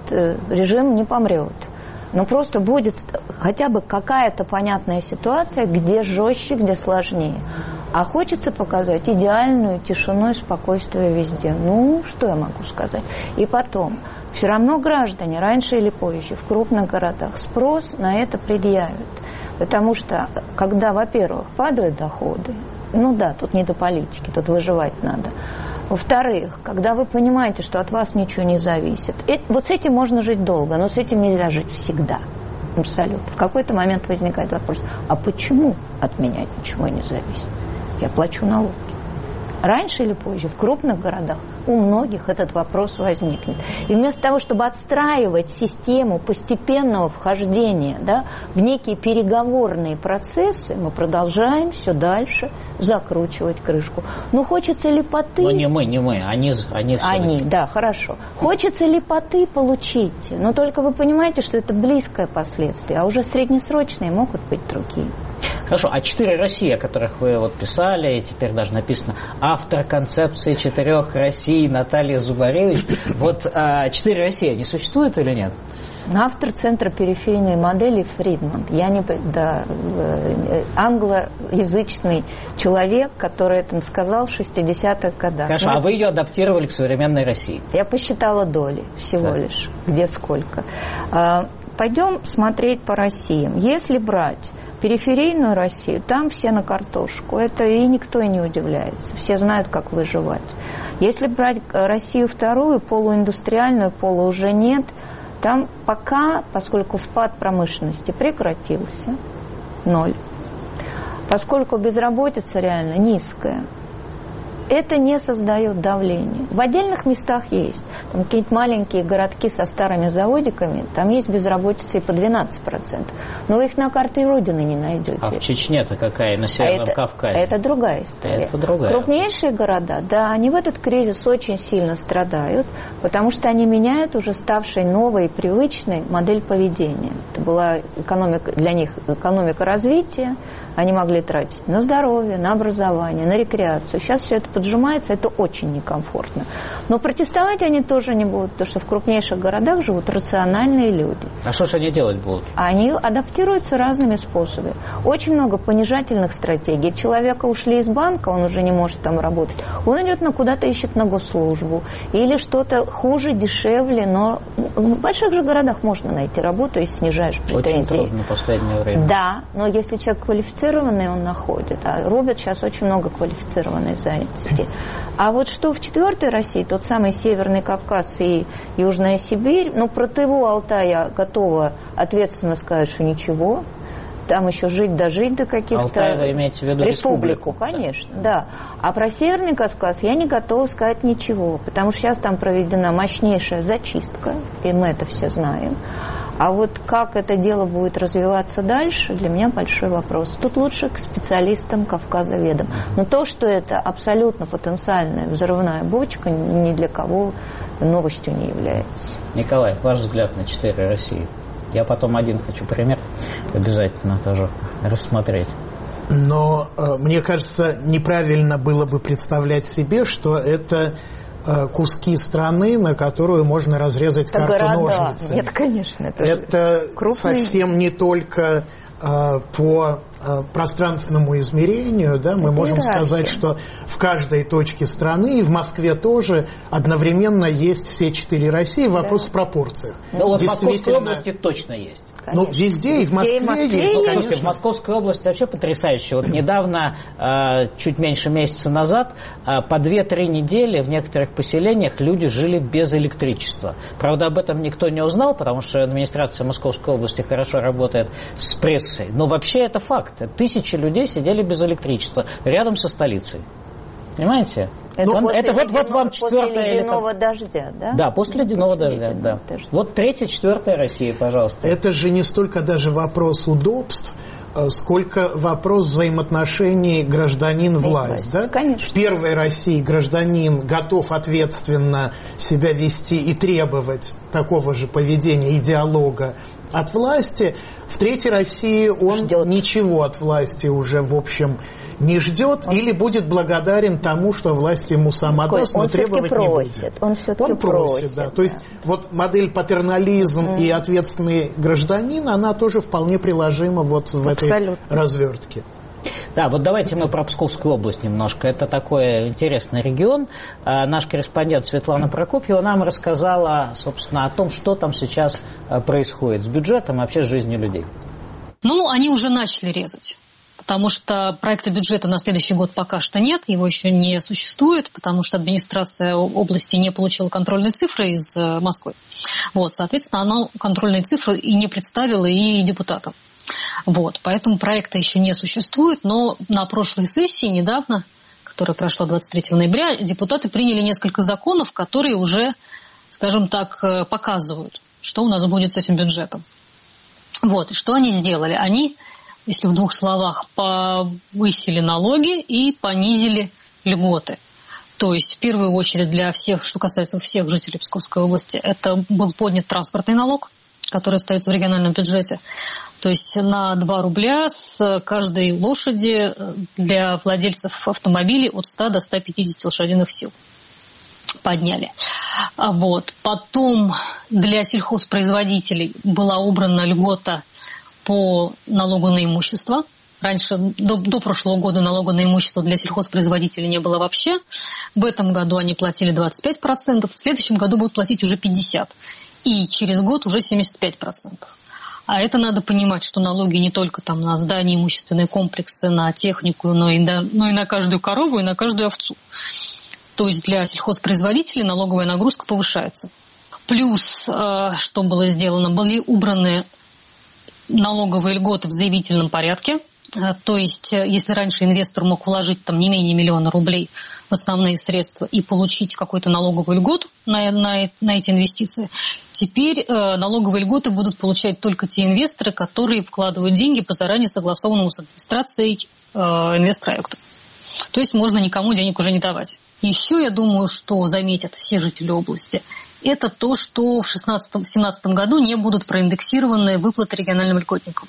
режим не помрет. Но просто будет хотя бы какая-то понятная ситуация, где жестче, где сложнее. А хочется показать идеальную тишину и спокойствие везде. Ну, что я могу сказать? И потом, все равно граждане, раньше или позже, в крупных городах спрос на это предъявят. Потому что, когда, во-первых, падают доходы, ну да, тут не до политики, тут выживать надо. Во-вторых, когда вы понимаете, что от вас ничего не зависит, вот с этим можно жить долго, но с этим нельзя жить всегда. Абсолютно. В какой-то момент возникает вопрос, а почему от меня ничего не зависит? Я плачу налоги. Раньше или позже в крупных городах у многих этот вопрос возникнет. И вместо того, чтобы отстраивать систему постепенного вхождения, да, в некие переговорные процессы, мы продолжаем все дальше закручивать крышку. Ну, хочется лепоты... Но не мы, они. Они, да, хорошо. Хочется лепоты получить, но только вы понимаете, что это близкое последствие, а уже среднесрочные могут быть другие. Хорошо, а 4 России, о которых вы вот писали, и теперь даже написано автор концепции 4 Россий Наталья Зубаревич. Вот 4 России, они существуют или нет? Автор центра периферийной модели Фридман. Англоязычный человек, который это сказал в 60-х годах. Хорошо, а вы ее адаптировали к современной России? Я посчитала доли всего лишь, где сколько. Пойдем смотреть по Россиям. Если брать периферийную Россию, там все на картошку. Это и никто и не удивляется. Все знают, как выживать. Если брать Россию вторую, полуиндустриальную, полу уже нет, там пока, поскольку спад промышленности прекратился, 0, поскольку безработица реально низкая, это не создает давления. В отдельных местах есть. Там какие-то маленькие городки со старыми заводиками, там есть безработица и по 12%. Но вы их на карте Родины не найдете. А в Чечне-то какая? На Северном Кавказе? Это другая история. Это другая. Крупнейшие города, да, они в этот кризис очень сильно страдают, потому что они меняют уже ставшей новой и привычной модель поведения. Это была для них экономика развития. Они могли тратить на здоровье, на образование, на рекреацию. Сейчас все это поджимается, это очень некомфортно. Но протестовать они тоже не будут, потому что в крупнейших городах живут рациональные люди. А что же они делать будут? Они адаптируются разными способами. Очень много понижательных стратегий. Человека ушли из банка, он уже не может там работать. Он идет куда-то ищет на госслужбу. Или что-то хуже, дешевле, но в больших же городах можно найти работу, если снижаешь претензии. Очень трудно в последнее время. Да, но если человек квалифицированный, он находит. А рубят сейчас очень много квалифицированной занятости. А вот что в 4-й России, тот самый Северный Кавказ и Южная Сибирь, про Тыву, Алтай я готова ответственно сказать, что ничего. Там еще жить до каких-то... Алтай вы имеете в виду республику, конечно, да. А про Северный Кавказ я не готова сказать ничего, потому что сейчас там проведена мощнейшая зачистка, и мы это все знаем. А вот как это дело будет развиваться дальше, для меня большой вопрос. Тут лучше к специалистам кавказоведам. Но то, что это абсолютно потенциальная взрывная бочка, ни для кого новостью не является. Николай, ваш взгляд на 4 России? Я потом один хочу пример обязательно тоже рассмотреть. Но мне кажется, неправильно было бы представлять себе, что это куски страны, на которую можно разрезать карту ножницами. Нет, конечно. Это совсем не только по пространственному измерению, да, мы можем сказать, что в каждой точке страны, и в Москве тоже, одновременно есть все 4 России. Вопрос в пропорциях. Ну, вот в Московской области точно есть. Ну, везде, и в Москве есть. Слушайте, в Московской области вообще потрясающе. Вот недавно, чуть меньше месяца назад, по 2-3 недели в некоторых поселениях люди жили без электричества. Правда, об этом никто не узнал, потому что администрация Московской области хорошо работает с прессой. Но вообще это факт. Тысячи людей сидели без электричества рядом со столицей. Понимаете? Это вот вам 4-я... После ледяного дождя, да? Да, после ледяного дождя, да. Вот 3-я, 4-я Россия, пожалуйста. Это же не столько даже вопрос удобств, сколько вопрос взаимоотношений гражданин-власть. Да? Конечно. В 1-й России гражданин готов ответственно себя вести и требовать такого же поведения и диалога от власти. В 3-й России он ничего от власти уже, в общем, не ждет или будет благодарен тому, что власть ему сама даст, но требовать не будет. Он все-таки просит, да. То есть вот модель патернализм и ответственный гражданин, она тоже вполне приложима вот в этой развертке. Да, вот давайте мы про Псковскую область немножко. Это такой интересный регион. Наш корреспондент Светлана Прокопьева нам рассказала, собственно, о том, что там сейчас происходит с бюджетом и вообще с жизнью людей. Ну, они уже начали резать. потому что проекта бюджета на следующий год пока что нет, его еще не существует, потому что администрация области не получила контрольные цифры из Москвы. Вот, соответственно, она контрольные цифры и не представила и депутатам. Вот, поэтому проекта еще не существует, но на прошлой сессии недавно, которая прошла 23 ноября, депутаты приняли несколько законов, которые уже, скажем так, показывают, что у нас будет с этим бюджетом. Вот, и что они сделали? Они, если в двух словах, повысили налоги и понизили льготы. То есть, в первую очередь, для всех, что касается всех жителей Псковской области, это был поднят транспортный налог, который остается в региональном бюджете. То есть, на 2 рубля с каждой лошади для владельцев автомобилей от 100 до 150 лошадиных сил подняли. Вот. Потом для сельхозпроизводителей была убрана льгота по налогу на имущество. Раньше, до прошлого года налога на имущество для сельхозпроизводителей не было вообще. В этом году они платили 25%, в следующем году будут платить уже 50%. И через год уже 75%. А это надо понимать, что налоги не только там на здания, имущественные комплексы, на технику, но и на каждую корову, и на каждую овцу. То есть для сельхозпроизводителей налоговая нагрузка повышается. Плюс, что было сделано, были убраны налоговые льготы в заявительном порядке. То есть, если раньше инвестор мог вложить там не менее 1 000 000 рублей в основные средства и получить какую-то налоговую льготу на эти инвестиции, теперь налоговые льготы будут получать только те инвесторы, которые вкладывают деньги по заранее согласованному с администрацией инвестпроекту. То есть можно никому денег уже не давать. Еще, я думаю, что заметят все жители области, это то, что в 2017 году не будут проиндексированы выплаты региональным льготникам.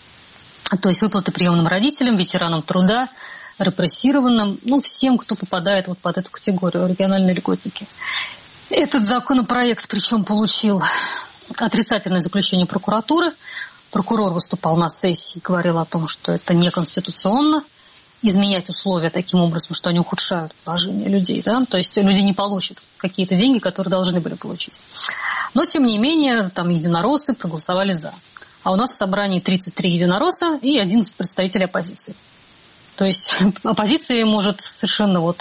То есть выплаты приемным родителям, ветеранам труда, репрессированным, всем, кто попадает вот под эту категорию, региональные льготники. Этот законопроект, причем, получил отрицательное заключение прокуратуры. Прокурор выступал на сессии и говорил о том, что это неконституционно. Изменять условия таким образом, что они ухудшают положение людей. Да? То есть люди не получат какие-то деньги, которые должны были получить. Но, тем не менее, там единороссы проголосовали «за». А у нас в собрании 33 единоросса и 11 представителей оппозиции. То есть оппозиция может совершенно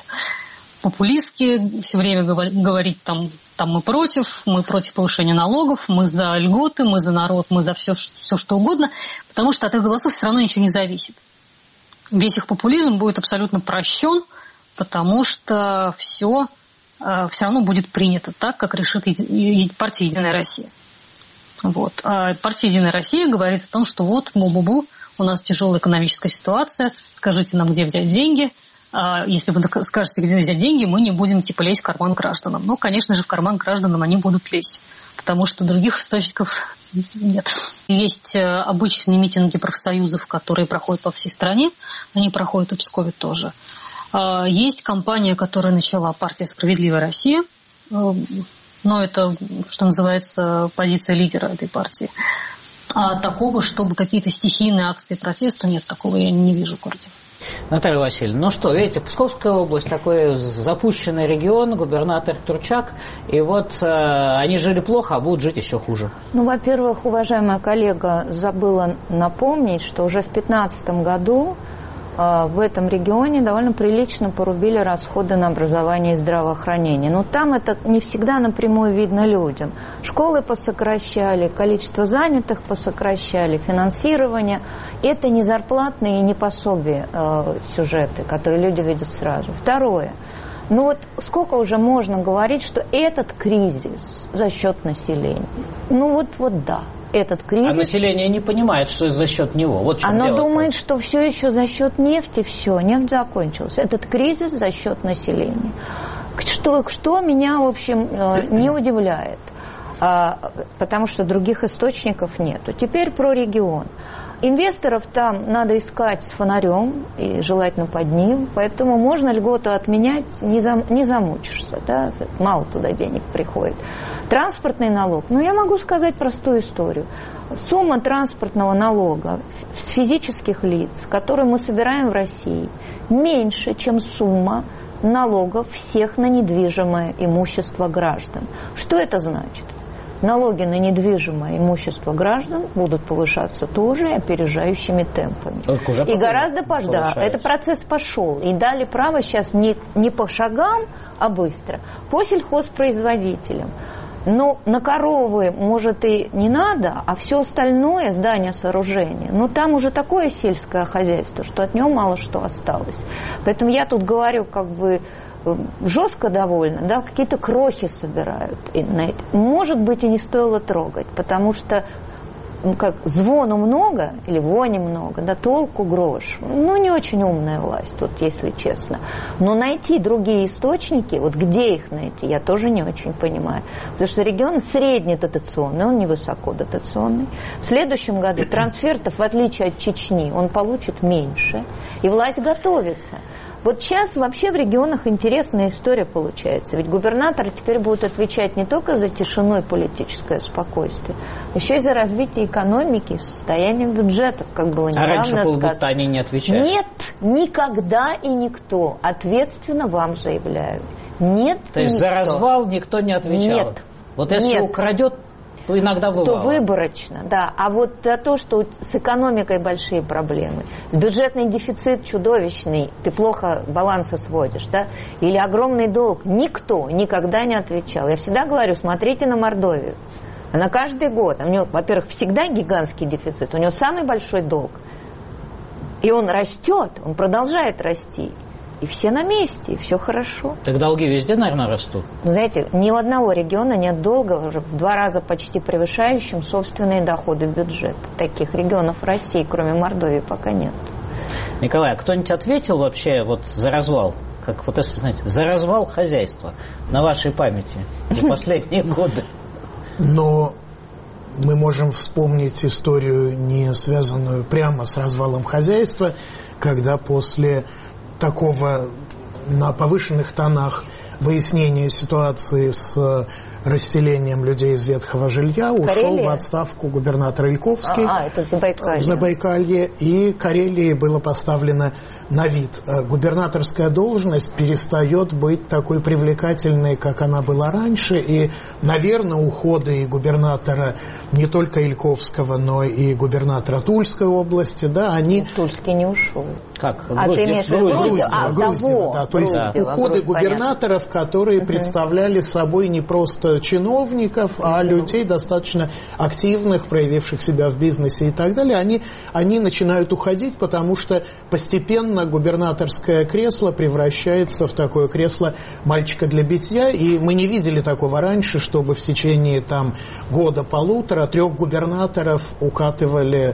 популистски все время говорить там мы против повышения налогов, мы за льготы, мы за народ, мы за все что угодно, потому что от их голосов все равно ничего не зависит. Весь их популизм будет абсолютно прощен, потому что все равно будет принято так, как решит партия «Единая Россия». Вот. А партия «Единая Россия» говорит о том, что бу-бу-бу, у нас тяжелая экономическая ситуация, скажите нам, где взять деньги. Если вы скажете, где взять деньги, мы не будем лезть в карман гражданам. Но, конечно же, в карман гражданам они будут лезть, потому что других источников нет. Есть обычные митинги профсоюзов, которые проходят по всей стране, они проходят и в Пскове тоже. Есть кампания, которую начала партия «Справедливая Россия», но это, что называется, позиция лидера этой партии. А такого, чтобы какие-то стихийные акции протеста, нет, такого я не вижу в городе. Наталья Васильевна, видите, Псковская область такой запущенный регион, губернатор Турчак, и они жили плохо, а будут жить еще хуже. Во-первых, уважаемая коллега забыла напомнить, что уже в 2015 году в этом регионе довольно прилично порубили расходы на образование и здравоохранение. Но там это не всегда напрямую видно людям. Школы посокращали, количество занятых посокращали, финансирование. Это не зарплатные и не пособия сюжеты, которые люди видят сразу. Второе. Сколько уже можно говорить, что этот кризис за счет населения? Да. Этот кризис... А население не понимает, что за счет него. Оно думает, что все еще за счет нефти, нефть закончилась. Этот кризис за счет населения. Что меня, в общем, не удивляет, потому что других источников нету. Теперь про регион. Инвесторов там надо искать с фонарем и желательно под ним, поэтому можно льготу отменять, не замучишься, да? Мало туда денег приходит. Транспортный налог, я могу сказать простую историю. Сумма транспортного налога с физических лиц, которую мы собираем в России, меньше, чем сумма налогов всех на недвижимое имущество граждан. Что это значит? налоги на недвижимое имущество граждан будут повышаться тоже опережающими темпами. И гораздо позже. Да, этот процесс пошел. И дали право сейчас не по шагам, а быстро. По сельхозпроизводителям. Ну, на коровы, может, и не надо, а все остальное, здания, сооружения, ну, там уже такое сельское хозяйство, что от него мало что осталось. Поэтому я тут говорю как бы жестко довольно, да, какие-то крохи собирают. Может быть, и не стоило трогать, потому что как звону много или вони много, да, толку грош. Ну, не очень умная власть тут, если честно. Но найти другие источники, вот где их найти, я тоже не очень понимаю. Потому что регион среднедотационный, он не высокодотационный. В следующем году трансфертов, в отличие от Чечни, он получит меньше. И власть готовится. Вот сейчас вообще в регионах интересная история получается. Ведь губернаторы теперь будут отвечать не только за тишину и политическое спокойствие, а еще и за развитие экономики и состояние бюджетов, как было недавно раньше сказано. полгода они не отвечали? Нет, никогда и никто. Ответственно вам заявляю. Нет. То есть за развал никто не отвечал? Нет. Вот если украдет, то иногда бывало. То выборочно, да. А вот за то, что с экономикой большие проблемы, бюджетный дефицит чудовищный, ты плохо балансы сводишь, да, или огромный долг, никто никогда не отвечал. Я всегда говорю, смотрите на Мордовию. Она каждый год, у нее, во-первых, всегда гигантский дефицит, у нее самый большой долг. И он растет, он продолжает расти. И все на месте, и все хорошо. Так долги везде, наверное, растут? Ну, знаете, ни у одного региона нет долга, уже в 2 раза почти превышающим собственные доходы бюджета. Таких регионов в России, кроме Мордовии, пока нет. Николай, а кто-нибудь ответил вообще вот за развал? Как вот, если знаете, за развал хозяйства на вашей памяти за последние годы? Но мы можем вспомнить историю, не связанную прямо с развалом хозяйства, когда после такого на повышенных тонах выяснения ситуации с расселением людей из ветхого жилья ушел в отставку губернатор Ильковский. Это Забайкалье. В Забайкалье. И Карелии было поставлено на вид. Губернаторская должность перестает быть такой привлекательной, как она была раньше. И, наверное, уходы и губернатора не только Ильковского, но и губернатора Тульской области, да, они... Тульский не ушел. Как? Ты имеешь в виду Груздева, да. То есть уходы губернаторов, которые представляли собой не просто чиновников, а людей достаточно активных, проявивших себя в бизнесе и так далее, они начинают уходить, потому что постепенно губернаторское кресло превращается в такое кресло мальчика для битья, и мы не видели такого раньше, чтобы в течение года-полутора 3 губернаторов укатывали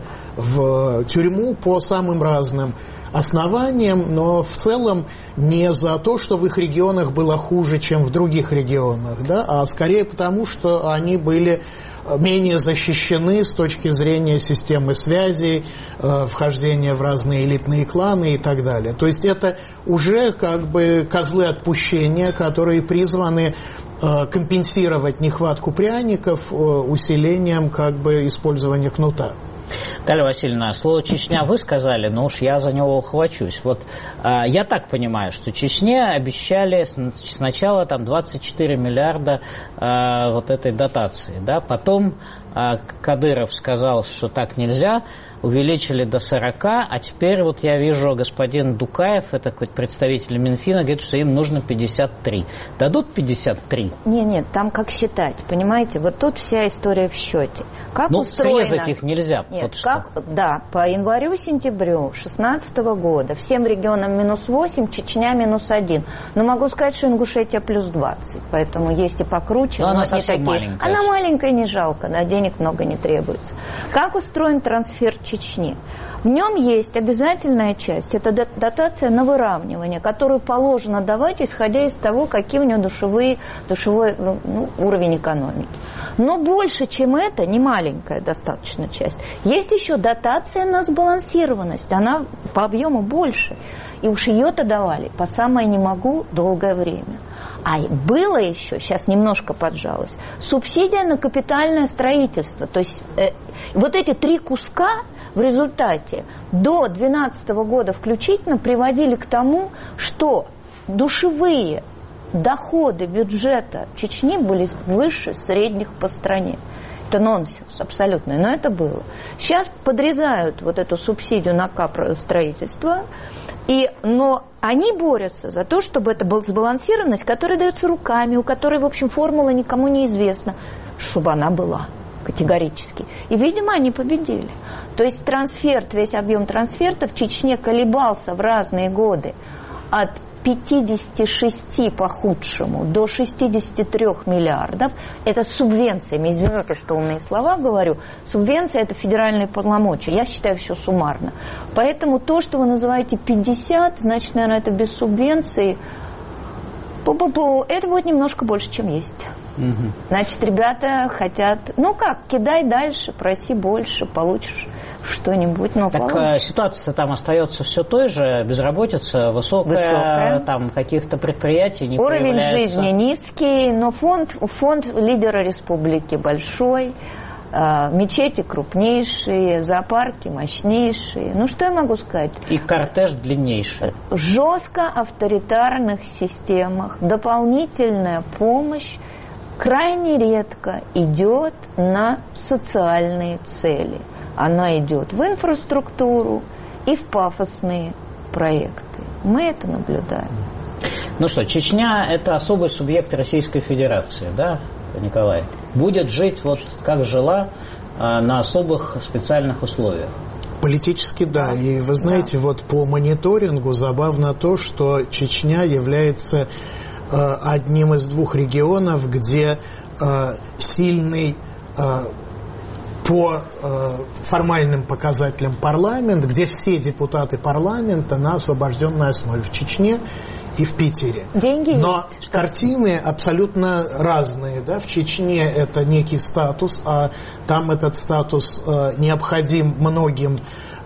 в тюрьму по самым разным основаниям, но в целом не за то, что в их регионах было хуже, чем в других регионах, да, а скорее потому, что они были менее защищены с точки зрения системы связей, вхождения в разные элитные кланы и так далее. То есть это уже как бы козлы отпущения, которые призваны компенсировать нехватку пряников усилением как бы использования кнута. Наталья Васильевна, слово «Чечня» вы сказали, но уж я за него ухвачусь. Вот я так понимаю, что Чечне обещали сначала 24 миллиарда вот этой дотации, да, потом Кадыров сказал, что так нельзя, увеличили до 40, а теперь вот я вижу господин Дукаев, это какой-то представитель Минфина, говорит, что им нужно 53. Дадут 53? Нет, там как считать, понимаете, вот тут вся история в счете. Как устроено... срезать их нельзя. Нет, да, по январю-сентябрю 2016 года всем регионам -8, Чечня -1. Но могу сказать, что Ингушетия +20, поэтому есть и покруче, но она не такие. Маленькая. Она маленькая, не жалко, да, денег много не требуется. Как устроен трансфер Чечни? В нем есть обязательная часть, это дотация на выравнивание, которую положено давать, исходя из того, какие у нее душевой уровень экономики. Но больше, чем это, не маленькая достаточно часть, есть еще дотация на сбалансированность, она по объему больше. И уж ее-то давали по самое не могу долгое время. А было еще, сейчас немножко поджалось, субсидия на капитальное строительство. То есть вот эти 3 куска в результате до 2012 года включительно приводили к тому, что душевые доходы бюджета Чечни были выше средних по стране. Это нонсенс абсолютный, но это было. Сейчас подрезают вот эту субсидию на капстроительство, но они борются за то, чтобы это была сбалансированность, которая дается руками, у которой, в общем, формула никому не известна, чтобы она была категорически. И, видимо, они победили. То есть трансферт, весь объем трансферта в Чечне колебался в разные годы от 56 по худшему до 63 миллиардов. Это субвенциями. Извините, что умные слова говорю. Субвенция – это федеральные полномочия. Я считаю все суммарно. Поэтому то, что вы называете 50, значит, наверное, это без субвенций. Это будет немножко больше, чем есть. Угу. Значит, ребята хотят... кидай дальше, проси больше, получишь что-нибудь. Так ситуация там остается все той же, безработица высокая. Там каких-то предприятий не уровень появляется. Жизни низкий, но фонд лидера республики большой, мечети крупнейшие, зоопарки мощнейшие. Что я могу сказать? И кортеж длиннейший. В жестко авторитарных системах дополнительная помощь крайне редко идет на социальные цели. Она идет в инфраструктуру и в пафосные проекты. Мы это наблюдаем. Чечня – это особый субъект Российской Федерации, да, Николай? Будет жить как жила, на особых специальных условиях. Политически, да. И вы знаете, по мониторингу забавно то, что Чечня является одним из двух регионов, где сильный по формальным показателям парламент, где все депутаты парламента на освобожденной основе в Чечне и в Питере. Деньги Но есть. картины абсолютно разные. Да? В Чечне это некий статус, а там этот статус необходим многим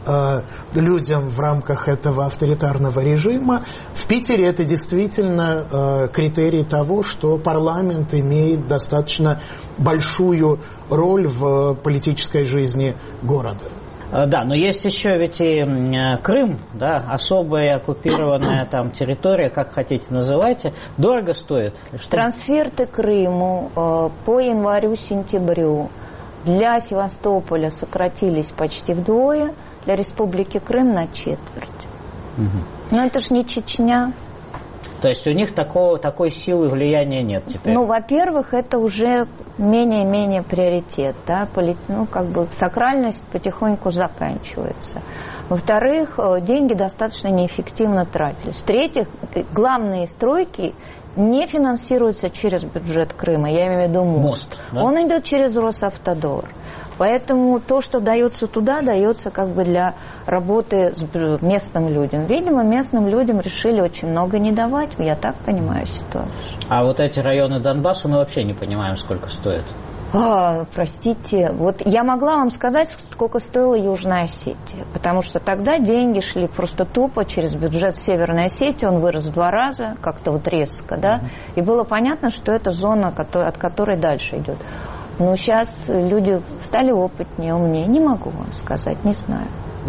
людям в рамках этого авторитарного режима. В Питере это действительно критерий того, что парламент имеет достаточно большую роль в политической жизни города. Да, но есть еще ведь и Крым, да, особая оккупированная там территория, как хотите называйте, дорого стоит. Трансферты Крыму по январю-сентябрю для Севастополя сократились почти вдвое, для Республики Крым на четверть. Угу. Но это же не Чечня. То есть у них такой силы влияния нет теперь? Во-первых, это уже менее и менее приоритет. Да? Сакральность потихоньку заканчивается. Во-вторых, деньги достаточно неэффективно тратились. В-третьих, главные стройки не финансируются через бюджет Крыма. Я имею в виду мост. Да? Он идет через Росавтодор. Поэтому то, что дается туда, дается для работы с местным людям. Видимо, местным людям решили очень много не давать. Я так понимаю ситуацию. А эти районы Донбасса мы вообще не понимаем, сколько стоят. Простите, я могла вам сказать, сколько стоила Южная Осетия, потому что тогда деньги шли просто тупо через бюджет Северной Осетии, он вырос в 2 раза, как-то резко, да, и было понятно, что это зона, от которой дальше идет. Но сейчас люди стали опытнее, умнее, не могу вам сказать, не знаю.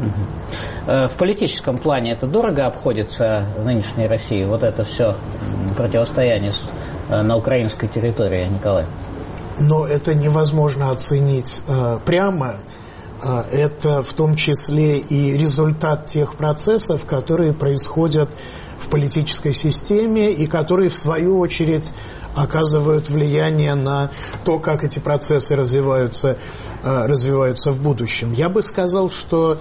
В политическом плане это дорого обходится нынешней России, это все противостояние на украинской территории, Николай? Но это невозможно оценить прямо. Это в том числе и результат тех процессов, которые происходят в политической системе и которые, в свою очередь, оказывают влияние на то, как эти процессы развиваются в будущем. Я бы сказал, что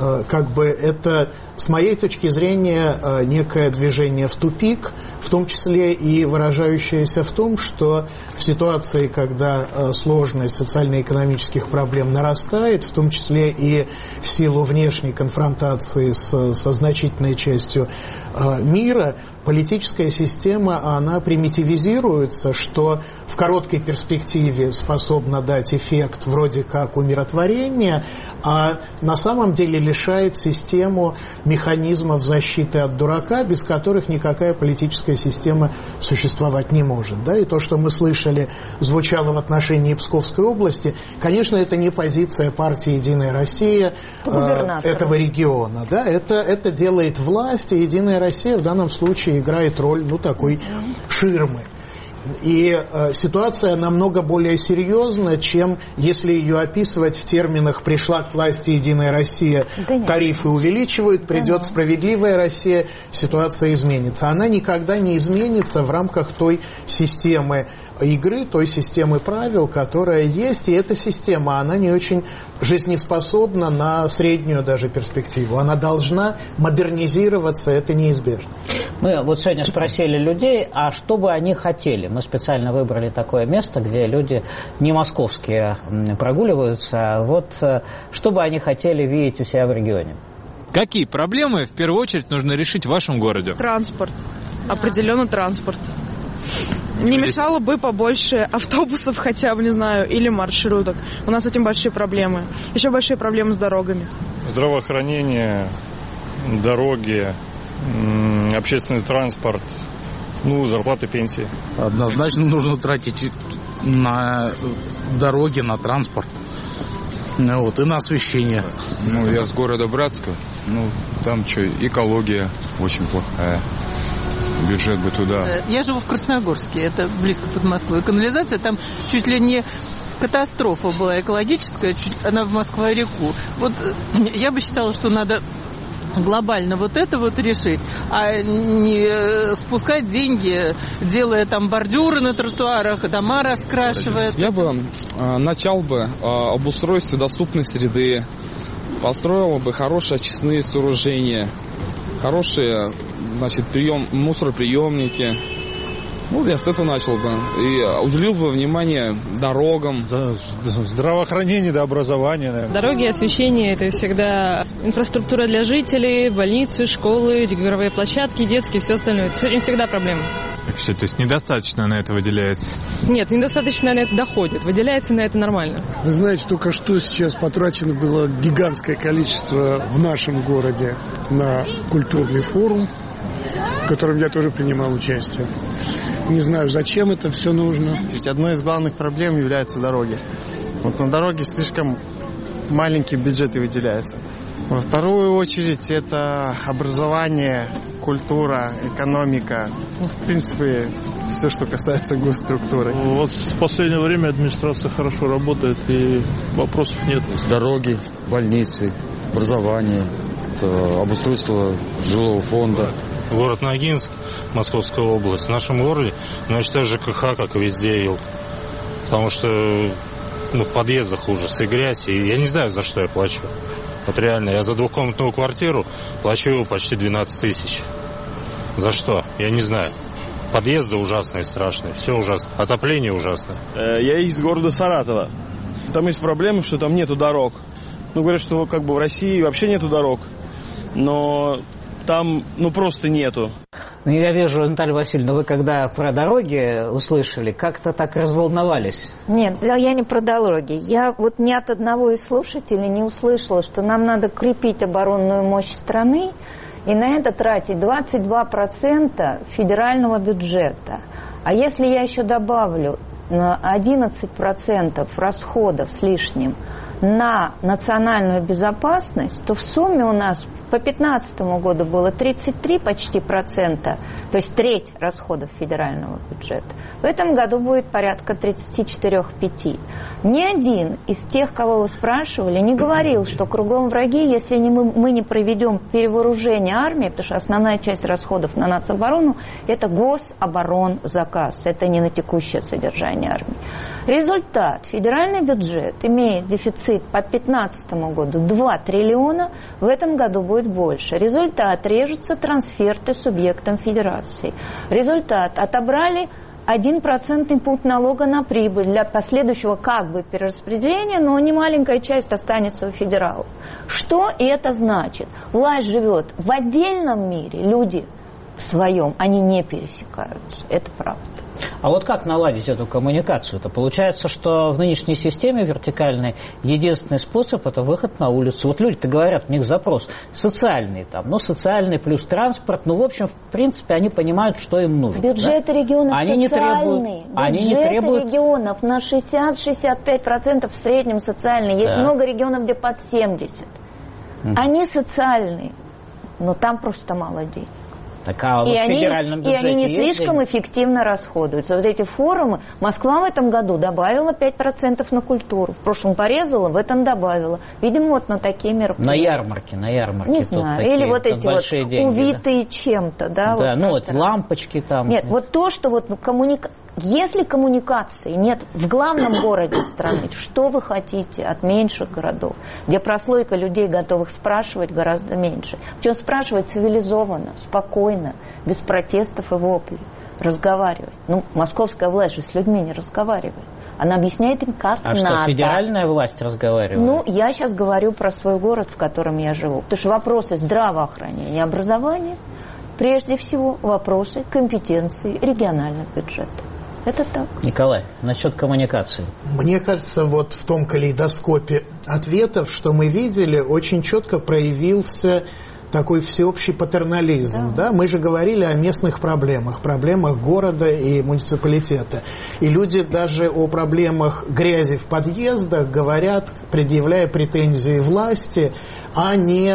это, с моей точки зрения, некое движение в тупик, в том числе и выражающееся в том, что в ситуации, когда сложность социально-экономических проблем нарастает, в том числе и в силу внешней конфронтации со значительной частью мира, политическая система, она примитивизируется, что в короткой перспективе способна дать эффект вроде как умиротворения, а на самом деле лишает систему механизмов защиты от дурака, без которых никакая политическая система существовать не может. Да? И то, что мы слышали, звучало в отношении Псковской области, конечно, это не позиция партии «Единая Россия» этого региона. Да? Это делает власть, и «Единая Россия» в данном случае играет роль такой ширмы. И ситуация намного более серьезна, чем если ее описывать в терминах «пришла к власти Единая Россия», тарифы увеличивают, придет справедливая Россия, ситуация изменится. Она никогда не изменится в рамках той системы игры, той системы правил, которая есть. И эта система, она не очень жизнеспособна на среднюю даже перспективу. Она должна модернизироваться, это неизбежно. Мы вот сегодня спросили людей, а что бы они хотели. Мы специально выбрали такое место, где люди не московские прогуливаются. Вот что бы они хотели видеть у себя в регионе? Какие проблемы в первую очередь нужно решить в вашем городе? Транспорт. Определенно транспорт. Не мешало бы побольше автобусов хотя бы, не знаю, или маршруток. У нас с этим большие проблемы. Еще большие проблемы с дорогами. Здравоохранение, дороги, общественный транспорт, зарплаты, пенсии. Однозначно нужно тратить на дороги, на транспорт. И на освещение. Я с города Братска. Там экология очень плохая. Бюджет бы туда. Я живу в Красногорске, это близко под Москвой. Канализация там чуть ли не катастрофа была экологическая, она в Москва-реку. Вот я бы считала, что надо глобально это решить, а не спускать деньги, делая там бордюры на тротуарах, дома раскрашивая. Я бы начал об устройстве доступной среды, построил бы хорошие очистные сооружения, хорошие, мусороприемники. Я с этого начал бы. И уделил бы внимание дорогам. Здравоохранение, образование, наверное. Дороги, освещение – это всегда инфраструктура для жителей, больницы, школы, игровые площадки, детские, все остальное. С этим всегда проблема. Все, то есть недостаточно на это выделяется? Нет, недостаточно на это доходит. Выделяется на это нормально. Вы знаете, только что сейчас потрачено было гигантское количество в нашем городе на культурный форум, в котором я тоже принимал участие. Не знаю, зачем это все нужно. Одной из главных проблем являются дороги. На дороге слишком маленькие бюджеты выделяются. Во вторую очередь это образование, культура, экономика. В принципе, все, что касается госструктуры. В последнее время администрация хорошо работает и вопросов нет. Дороги, больницы, образование, обустройство жилого фонда. Город Ногинск, Московская область. В нашем городе, я считаю, ЖКХ, как и везде, потому что в подъездах ужас и грязь, и я не знаю, за что я плачу. Реально, я за двухкомнатную квартиру плачу почти 12 тысяч. За что? Я не знаю. Подъезды ужасные, страшные, все ужасно. Отопление ужасное. Я из города Саратова. Там есть проблема, что там нету дорог. Говорят, что в России вообще нету дорог. Но там просто нету. Я вижу, Наталья Васильевна, вы когда про дороги услышали, как-то так разволновались. Нет, я не про дороги. Я ни от одного из слушателей не услышала, что нам надо крепить оборонную мощь страны и на это тратить 22% федерального бюджета. А если я еще добавлю 11% расходов с лишним на национальную безопасность, то в сумме у нас по 2015 году было 33 почти процента, то есть треть расходов федерального бюджета. В этом году будет порядка 34-5. Ни один из тех, кого вы спрашивали, не говорил, что кругом враги, если мы не проведем перевооружение армии, потому что основная часть расходов на нацоборону – это гособоронзаказ, это не на текущее содержание армии. Результат. Федеральный бюджет имеет дефицит по 2015 году 2 триллиона, в этом году будет больше. Результат. Режутся трансферты субъектам федерации. Результат. Отобрали 1% пункт налога на прибыль для последующего перераспределения, но немаленькая часть останется у федералов. Что это значит? Власть живет в отдельном мире, люди в своем, они не пересекаются. Это правда. А вот как наладить эту коммуникацию-то? Получается, что в нынешней системе вертикальной единственный способ – это выход на улицу. Вот люди-то говорят, у них запрос социальный там, ну, социальный плюс транспорт, ну, в общем, в принципе, они понимают, что им нужно. Бюджеты регионов социальные. Бюджеты регионов на 60-65% в среднем социальные. Есть много регионов, где под 70%. Они социальные, но там просто мало денег. Так, а вот они не слишком эффективно расходуются. Вот эти форумы, Москва в этом году добавила 5% на культуру. В прошлом порезала, в этом добавила. Видимо, вот на такие мероприятия. На ярмарке. Не знаю. Или вот эти вот деньги, увитые чем-то. Да, вот ну вот лампочки там. Нет, вот то, что вот если коммуникации нет в главном городе страны, что вы хотите от меньших городов, где прослойка людей, готовых спрашивать, гораздо меньше. Причем спрашивать цивилизованно, спокойно, без протестов и воплей, разговаривать. Ну, московская власть же с людьми не разговаривает. Она объясняет им, как надо. А что, федеральная власть разговаривает? Ну, я сейчас говорю про свой город, в котором я живу. Потому что вопросы здравоохранения и образования, прежде всего, вопросы компетенции региональных бюджетов. Это так. Николай, насчет коммуникации. Мне кажется, вот в том калейдоскопе ответов, что мы видели, очень четко проявился такой всеобщий патернализм. Да. Мы же говорили о местных проблемах города и муниципалитета. И люди даже о проблемах грязи в подъездах говорят, предъявляя претензии власти, а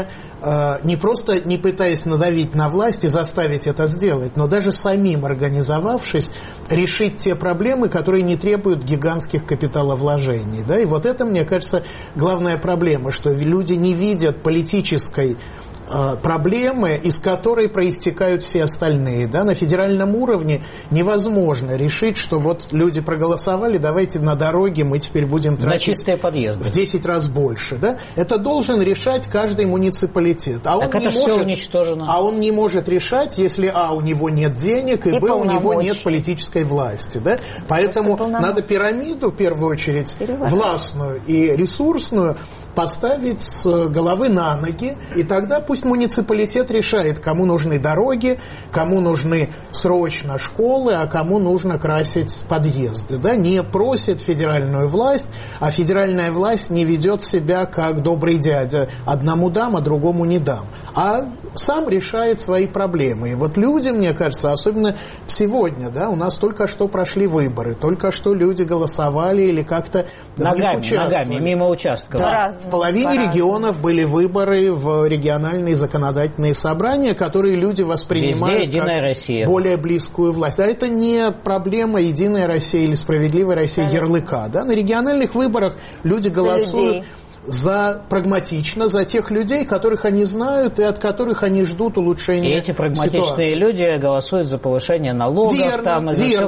не просто не пытаясь надавить на власть и заставить это сделать, но даже самим организовавшись, решить те проблемы, которые не требуют гигантских капиталовложений. Да? И вот это, мне кажется, главная проблема, что люди не видят политической проблемы, из которой проистекают все остальные. Да? На федеральном уровне невозможно решить, что вот люди проголосовали, давайте на дороге мы теперь будем тратить на чистые подъезды в 10 раз больше. Да? Это должен решать каждый муниципалитет. А так это все уничтожено. А он не может решать, если у него нет денег, и у него нет политической власти. Да? Поэтому надо пирамиду, в первую очередь, властную и ресурсную, поставить с головы на ноги, и тогда пусть муниципалитет решает, кому нужны дороги, кому нужны срочно школы, а кому нужно красить подъезды. Да? Не просит федеральную власть, а федеральная власть не ведет себя как добрый дядя. Одному дам, а другому не дам. А сам решает свои проблемы. И вот люди, мне кажется, особенно сегодня, да, у нас только что прошли выборы, только что люди голосовали или как-то ногами, мимо участков. Да. В половине регионов были выборы в региональные законодательные собрания, которые люди воспринимают как более близкую власть. А это не проблема «Единая Россия» или «Справедливая Россия» ярлыка. Да? На региональных выборах люди голосуют прагматично за тех людей, которых они знают и от которых они ждут улучшения ситуации. И эти прагматичные люди голосуют за повышение налогов. Верно.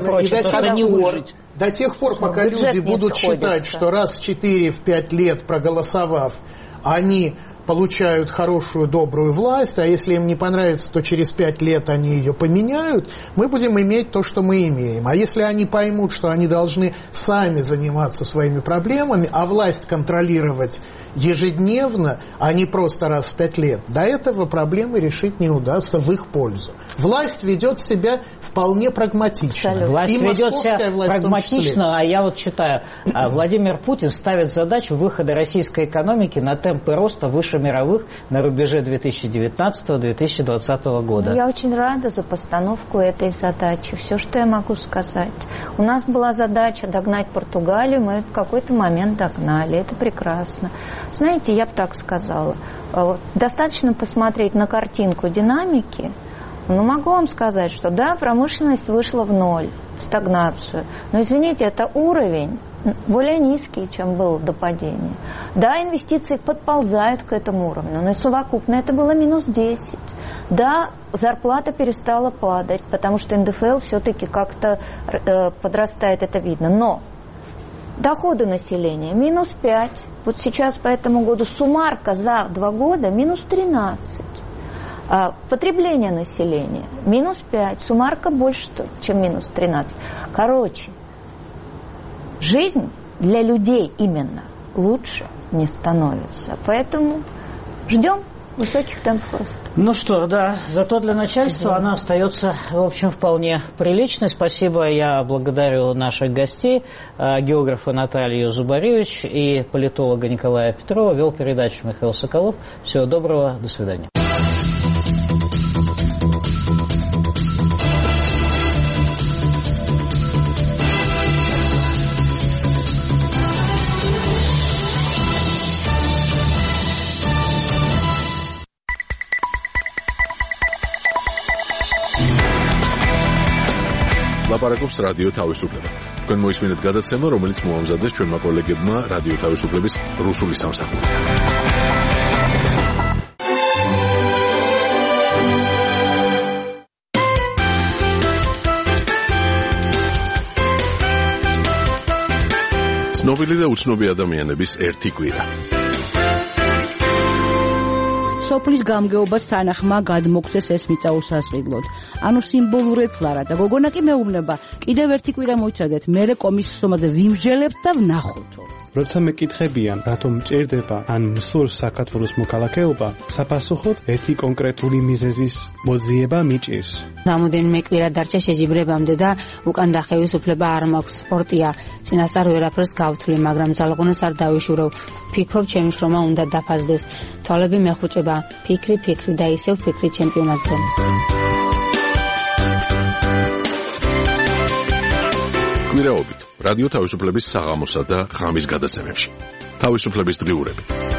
И до тех пор, пока люди будут считать, что раз в 4-5 лет проголосовав, они получают хорошую, добрую власть, а если им не понравится, то через 5 лет они ее поменяют, мы будем иметь то, что мы имеем. А если они поймут, что они должны сами заниматься своими проблемами, а власть контролировать ежедневно, а не просто раз в 5 лет, до этого проблемы решить не удастся в их пользу. Власть ведет себя вполне прагматично. Власть ведет себя прагматично, а я вот читаю, Владимир Путин ставит задачу выхода российской экономики на темпы роста выше мировых на рубеже 2019-2020 года. Я очень рада за постановку этой задачи. Все, что я могу сказать. У нас была задача догнать Португалию, мы в какой-то момент догнали. Это прекрасно. Знаете, я бы так сказала. Достаточно посмотреть на картинку динамики, но могу вам сказать, что да, промышленность вышла в ноль, в стагнацию. Но, извините, это уровень более низкий, чем был до падения. Да, инвестиции подползают к этому уровню, но и совокупно это было минус 10. Да, зарплата перестала падать, потому что НДФЛ все-таки как-то подрастает, это видно. Но доходы населения минус 5. Вот сейчас по этому году суммарка за 2 года минус 13. Потребление населения минус 5. Суммарка больше, чем минус 13. Короче, жизнь для людей именно лучше не становится. Поэтому ждем Высоких темпов роста. Ну что, да, зато для начальства она остается, в общем, вполне приличной. Спасибо, я благодарю наших гостей, географа Наталью Зубаревич и политолога Николая Петрова. Вел передачу Михаил Соколов. Всего доброго, до свидания. ლაპარაკობს რადიო თავისუფლება. თქვენ მოისმინეთ გადაცემა, რომელიც მოამზადეს ჩვენმა კოლეგებმა რადიო თავისუფლების რუსული სამსახური. ცნობილი და უცნობი ადამიანების ერთი კვირა. სოფლის გამგეობა სანახმა გადმოგცეს ეს მიწა უსასყიდლოდ. ანუ სიმბოლურად ფლარა და გოგონა კი მეუბნება, კიდევ ერთი კვირა მოიცადეთ, მერე კომისიის ომაზე ვიმსჯელებთ და ვნახოთ. როცა მეკითხებიან, რატომ მჭირდება ან მსურს საქართველოს მოქალაქეობა, საპასუხოდ ერთი კონკრეტული მიზეზის მოძიება მიჭირს. რამოდენიმე კვირა დარჩა შეჯიბრებამდე და უკან დახევის უფლება არ მაქვს. სპორტია, წინასწარ ვერაფერს გავთვლი, მაგრამ ძალღონას არ დავიშურევ. ფიქრობ, ჩემი შრომა უნდა დაფასდეს. თვალები მეხუჭება, ფიქრი და ისევ ფიქრი ჩემპიონატზე. კვირაობით რადიო თავისუფლების საღამოსა და ღამის გადაცემებში. თავისუფლების დღიურები.